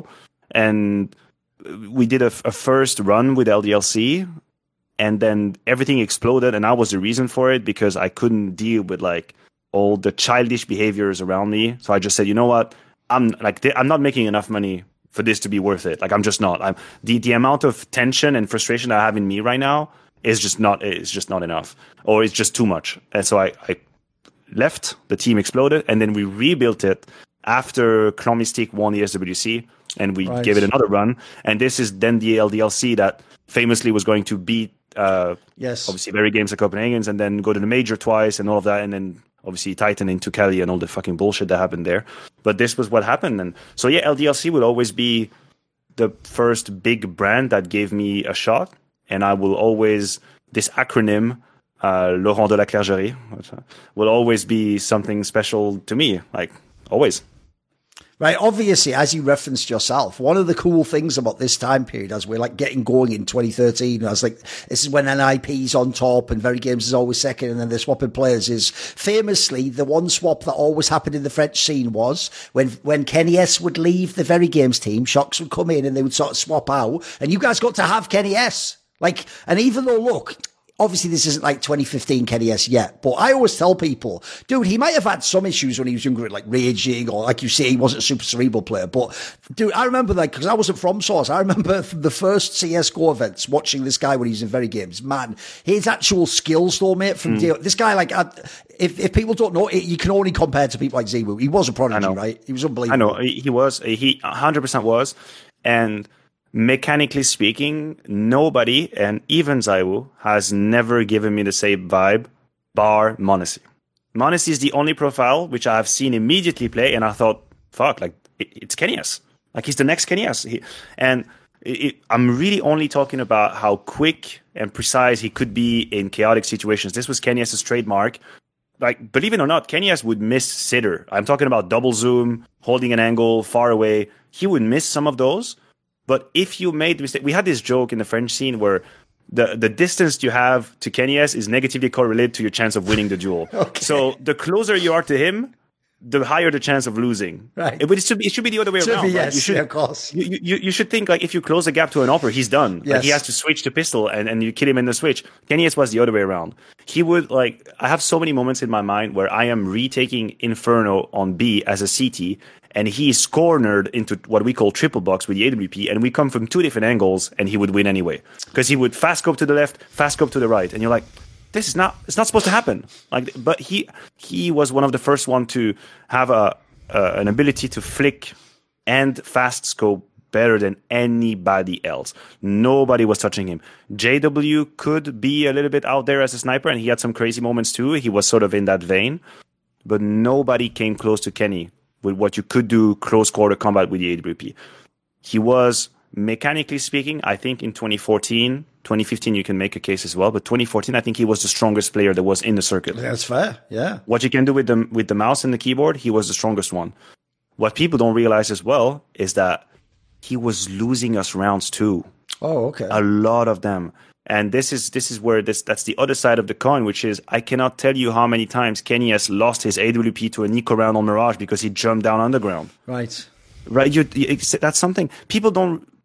And we did a, a first run with L D L C and then everything exploded. And I was the reason for it because I couldn't deal with like all the childish behaviors around me. So I just said, you know what? I'm like, I'm not making enough money for this to be worth it. Like, I'm just not. I'm the, the amount of tension and frustration that I have in me right now is just not, it's just not enough, or it's just too much. And so I, I left, the team exploded, and then we rebuilt it after Clan Mystique won the S W C, and we Right. gave it another run. And this is then the L D L C that famously was going to beat, uh, Yes. obviously, very games at Copenhagen's, and then go to the major twice and all of that, and then obviously Titan into Cali and all the fucking bullshit that happened there. But this was what happened. And so, yeah, L D L C will always be the first big brand that gave me a shot. And I will always, this acronym, uh, Laurent de la Clergerie, will always be something special to me, like always. Right. Obviously, as you referenced yourself, one of the cool things about this time period, as we're like getting going in twenty thirteen, I was like, this is when N I P's on top and Very Games is always second, and then they're swapping players. Is famously the one swap that always happened in the French scene was when when Kenny S would leave the Very Games team, Shocks would come in and they would sort of swap out, and you guys got to have Kenny S. Like, and even though, look, obviously this isn't like twenty fifteen Kenny S yet, but I always tell people, dude, he might have had some issues when he was younger, like raging, or like you say, he wasn't a super cerebral player. But dude, I remember like, because I wasn't from Source, I remember from the first C S G O events watching this guy when he was in Very Games. Man, his actual skills though, mate, from mm. this guy, like, I, if if people don't know, it, you can only compare to people like Zewu. He was a prodigy, right? He was unbelievable. I know, he was, he one hundred percent was. And mechanically speaking, nobody, and even Zaiwu, has never given me the same vibe, bar m0NESY. m0NESY is the only profile which I have seen immediately play, and I thought, fuck, like, it, it's Kenny S. Like, he's the next Kenny S. He, and it, it, I'm really only talking about how quick and precise he could be in chaotic situations. This was Kenny S's trademark. Like, believe it or not, Kenny S would miss sitter. I'm talking about double zoom, holding an angle, far away. He would miss some of those. But if you made the mistake, we had this joke in the French scene where the, the distance you have to Kenny S is negatively correlated to your chance of winning the duel. Okay. So the closer you are to him, the higher the chance of losing. Right. It, it, should, be, it should be the other way should around. Be, yes, right? You should, yeah, of course. You, you, you should think, like, if you close the gap to an Opera, he's done. Yes. Like, he has to switch to pistol, and, and you kill him in the switch. Kenny S was the other way around. He would, like, I have so many moments in my mind where I am retaking Inferno on B as a C T, and he's cornered into what we call triple box with the A W P, and we come from two different angles, and he would win anyway. Because he would fast scope to the left, fast scope to the right, and you're like, this is not, it's not supposed to happen. Like, but he he was one of the first one to have a uh, an ability to flick and fast scope better than anybody else. Nobody was touching him. J W could be a little bit out there as a sniper, and he had some crazy moments too. He was sort of in that vein, but nobody came close to Kenny with what you could do close quarter combat with the A W P. He was, mechanically speaking, I think in twenty fourteen, twenty fifteen, you can make a case as well, but twenty fourteen, I think he was the strongest player that was in the circuit. That's fair, yeah. What you can do with the, with the mouse and the keyboard, he was the strongest one. What people don't realize as well is that he was losing us rounds too. Oh, okay. A lot of them. And this is this is where this that's the other side of the coin, which is I cannot tell you how many times Kenny has lost his A W P to an eco round on Mirage because he jumped down underground. Right. Right. You, you, that's something people don't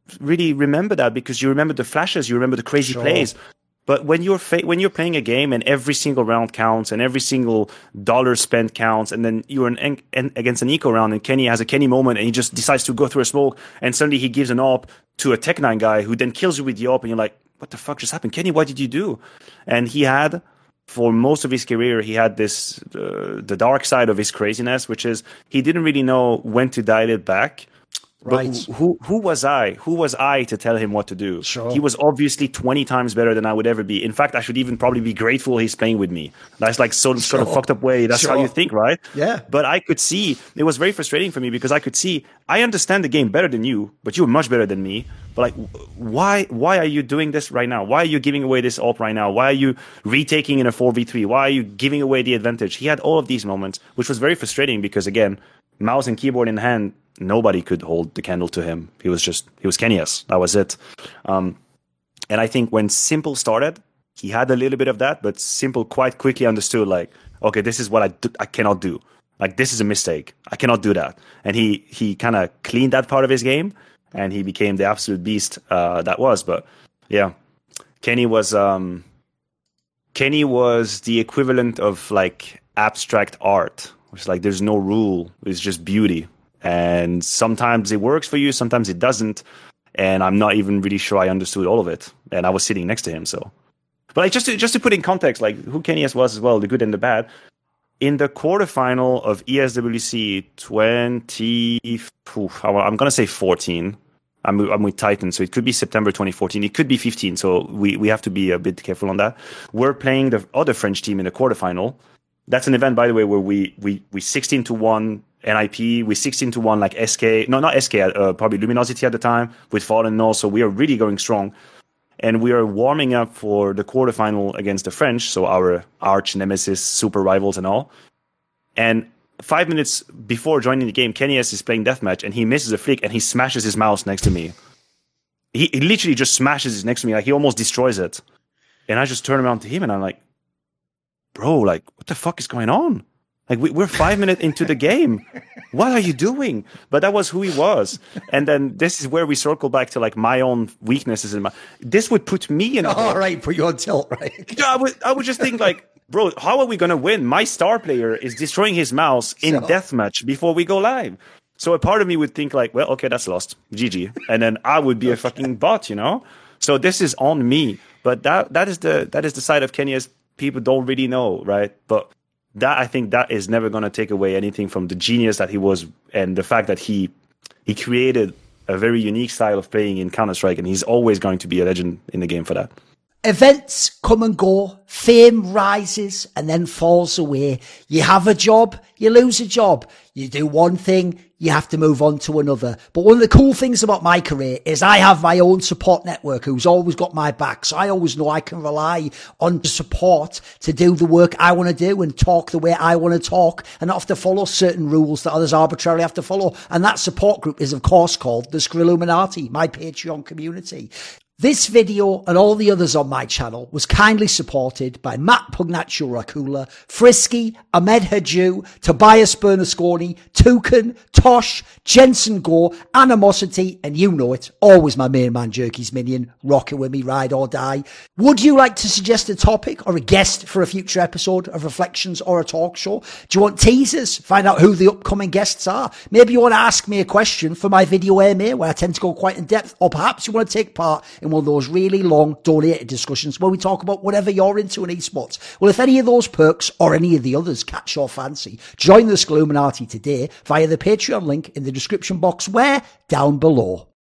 really remember that because you remember the flashes, you remember the crazy Sure. plays. But when you're fa- when you're playing a game and every single round counts and every single dollar spent counts, and then you're an, en- en- against an eco round and Kenny has a Kenny moment and he just decides to go through a smoke and suddenly he gives an op to a Tech nine guy who then kills you with the op and you're like, what the fuck just happened? Kenny, what did you do? And he had, for most of his career, he had this, uh, the dark side of his craziness, which is he didn't really know when to dial it back. Right. But who who was I? Who was I to tell him what to do? Sure. He was obviously twenty times better than I would ever be. In fact, I should even probably be grateful he's playing with me. That's like sort of, Sure. sort of fucked up way. That's Sure. how you think, right? Yeah. But I could see, it was very frustrating for me because I could see, I understand the game better than you, but you're much better than me. But like, why why are you doing this right now? Why are you giving away this op right now? Why are you retaking in a four v three? Why are you giving away the advantage? He had all of these moments, which was very frustrating because, again, mouse and keyboard in hand, nobody could hold the candle to him. He was just, he was Kenny-esque. That was it. Um, and I think when Simple started, he had a little bit of that, but Simple quite quickly understood, like, okay, this is what I, do, I cannot do. Like, this is a mistake. I cannot do that. And he, he kind of cleaned that part of his game, and he became the absolute beast uh, that was. But yeah, Kenny was, um, Kenny was the equivalent of like abstract art, which is like, there's no rule. It's just beauty. And sometimes it works for you, sometimes it doesn't. And I'm not even really sure I understood all of it. And I was sitting next to him, so. But like, just to, just to put in context, like who Kenny was as well, the good and the bad. In the quarterfinal of E S W C twenty, oof, I'm going to say fourteen. I'm, I'm with Titan, so it could be September twenty fourteen. It could be fifteen, so we, we have to be a bit careful on that. We're playing the other French team in the quarterfinal. That's an event, by the way, where we we we sixteen to one N I P, we sixteen to one like S K, no, not S K, uh, probably Luminosity at the time with Fallen and all. So we are really going strong, and we are warming up for the quarterfinal against the French, so our arch nemesis, super rivals and all. And five minutes before joining the game, Kenny-esque is playing deathmatch, and he misses a flick, and he smashes his mouse next to me. He, he literally just smashes it next to me, like he almost destroys it. And I just turn around to him, and I'm like, bro, like, what the fuck is going on? Like, we, we're five minutes into the game. What are you doing? But that was who he was. And then this is where we circle back to, like, my own weaknesses. And my, this would put me in a... All right, put you on tilt, right? I would, I would just think, like, bro, how are we going to win? My star player is destroying his mouse in Sure. deathmatch before we go live. So a part of me would think, like, well, okay, that's lost. G G. And then I would be a fucking bot, you know? So this is on me. But that that is the that is the side of Kenny as people don't really know, right? But that, I think, that is never going to take away anything from the genius that he was and the fact that he he created a very unique style of playing in Counter-Strike, and he's always going to be a legend in the game for that. Events come and go, fame rises and then falls away. You have a job, you lose a job. You do one thing, you have to move on to another. But one of the cool things about my career is I have my own support network who's always got my back. So I always know I can rely on the support to do the work I want to do and talk the way I want to talk and not have to follow certain rules that others arbitrarily have to follow. And that support group is, of course, called the Skrilluminati, my Patreon community. This video and all the others on my channel was kindly supported by Matt Pugnaccio Rakula, Frisky, Ahmed Haju, Tobias Bernasconi, Toucan, Tosh, Jensen Gore, Animosity, and you know it, always my main man Jerky's minion, rocking with me, ride or die. Would you like to suggest a topic or a guest for a future episode of Reflections or a talk show? Do you want teasers? Find out who the upcoming guests are. Maybe you want to ask me a question for my video A M A where I tend to go quite in depth, or perhaps you want to take part in one of those really long donated discussions where we talk about whatever you're into in esports. Well, if any of those perks or any of the others catch your fancy, join the Skrilluminati today via the Patreon link in the description box where? Down below.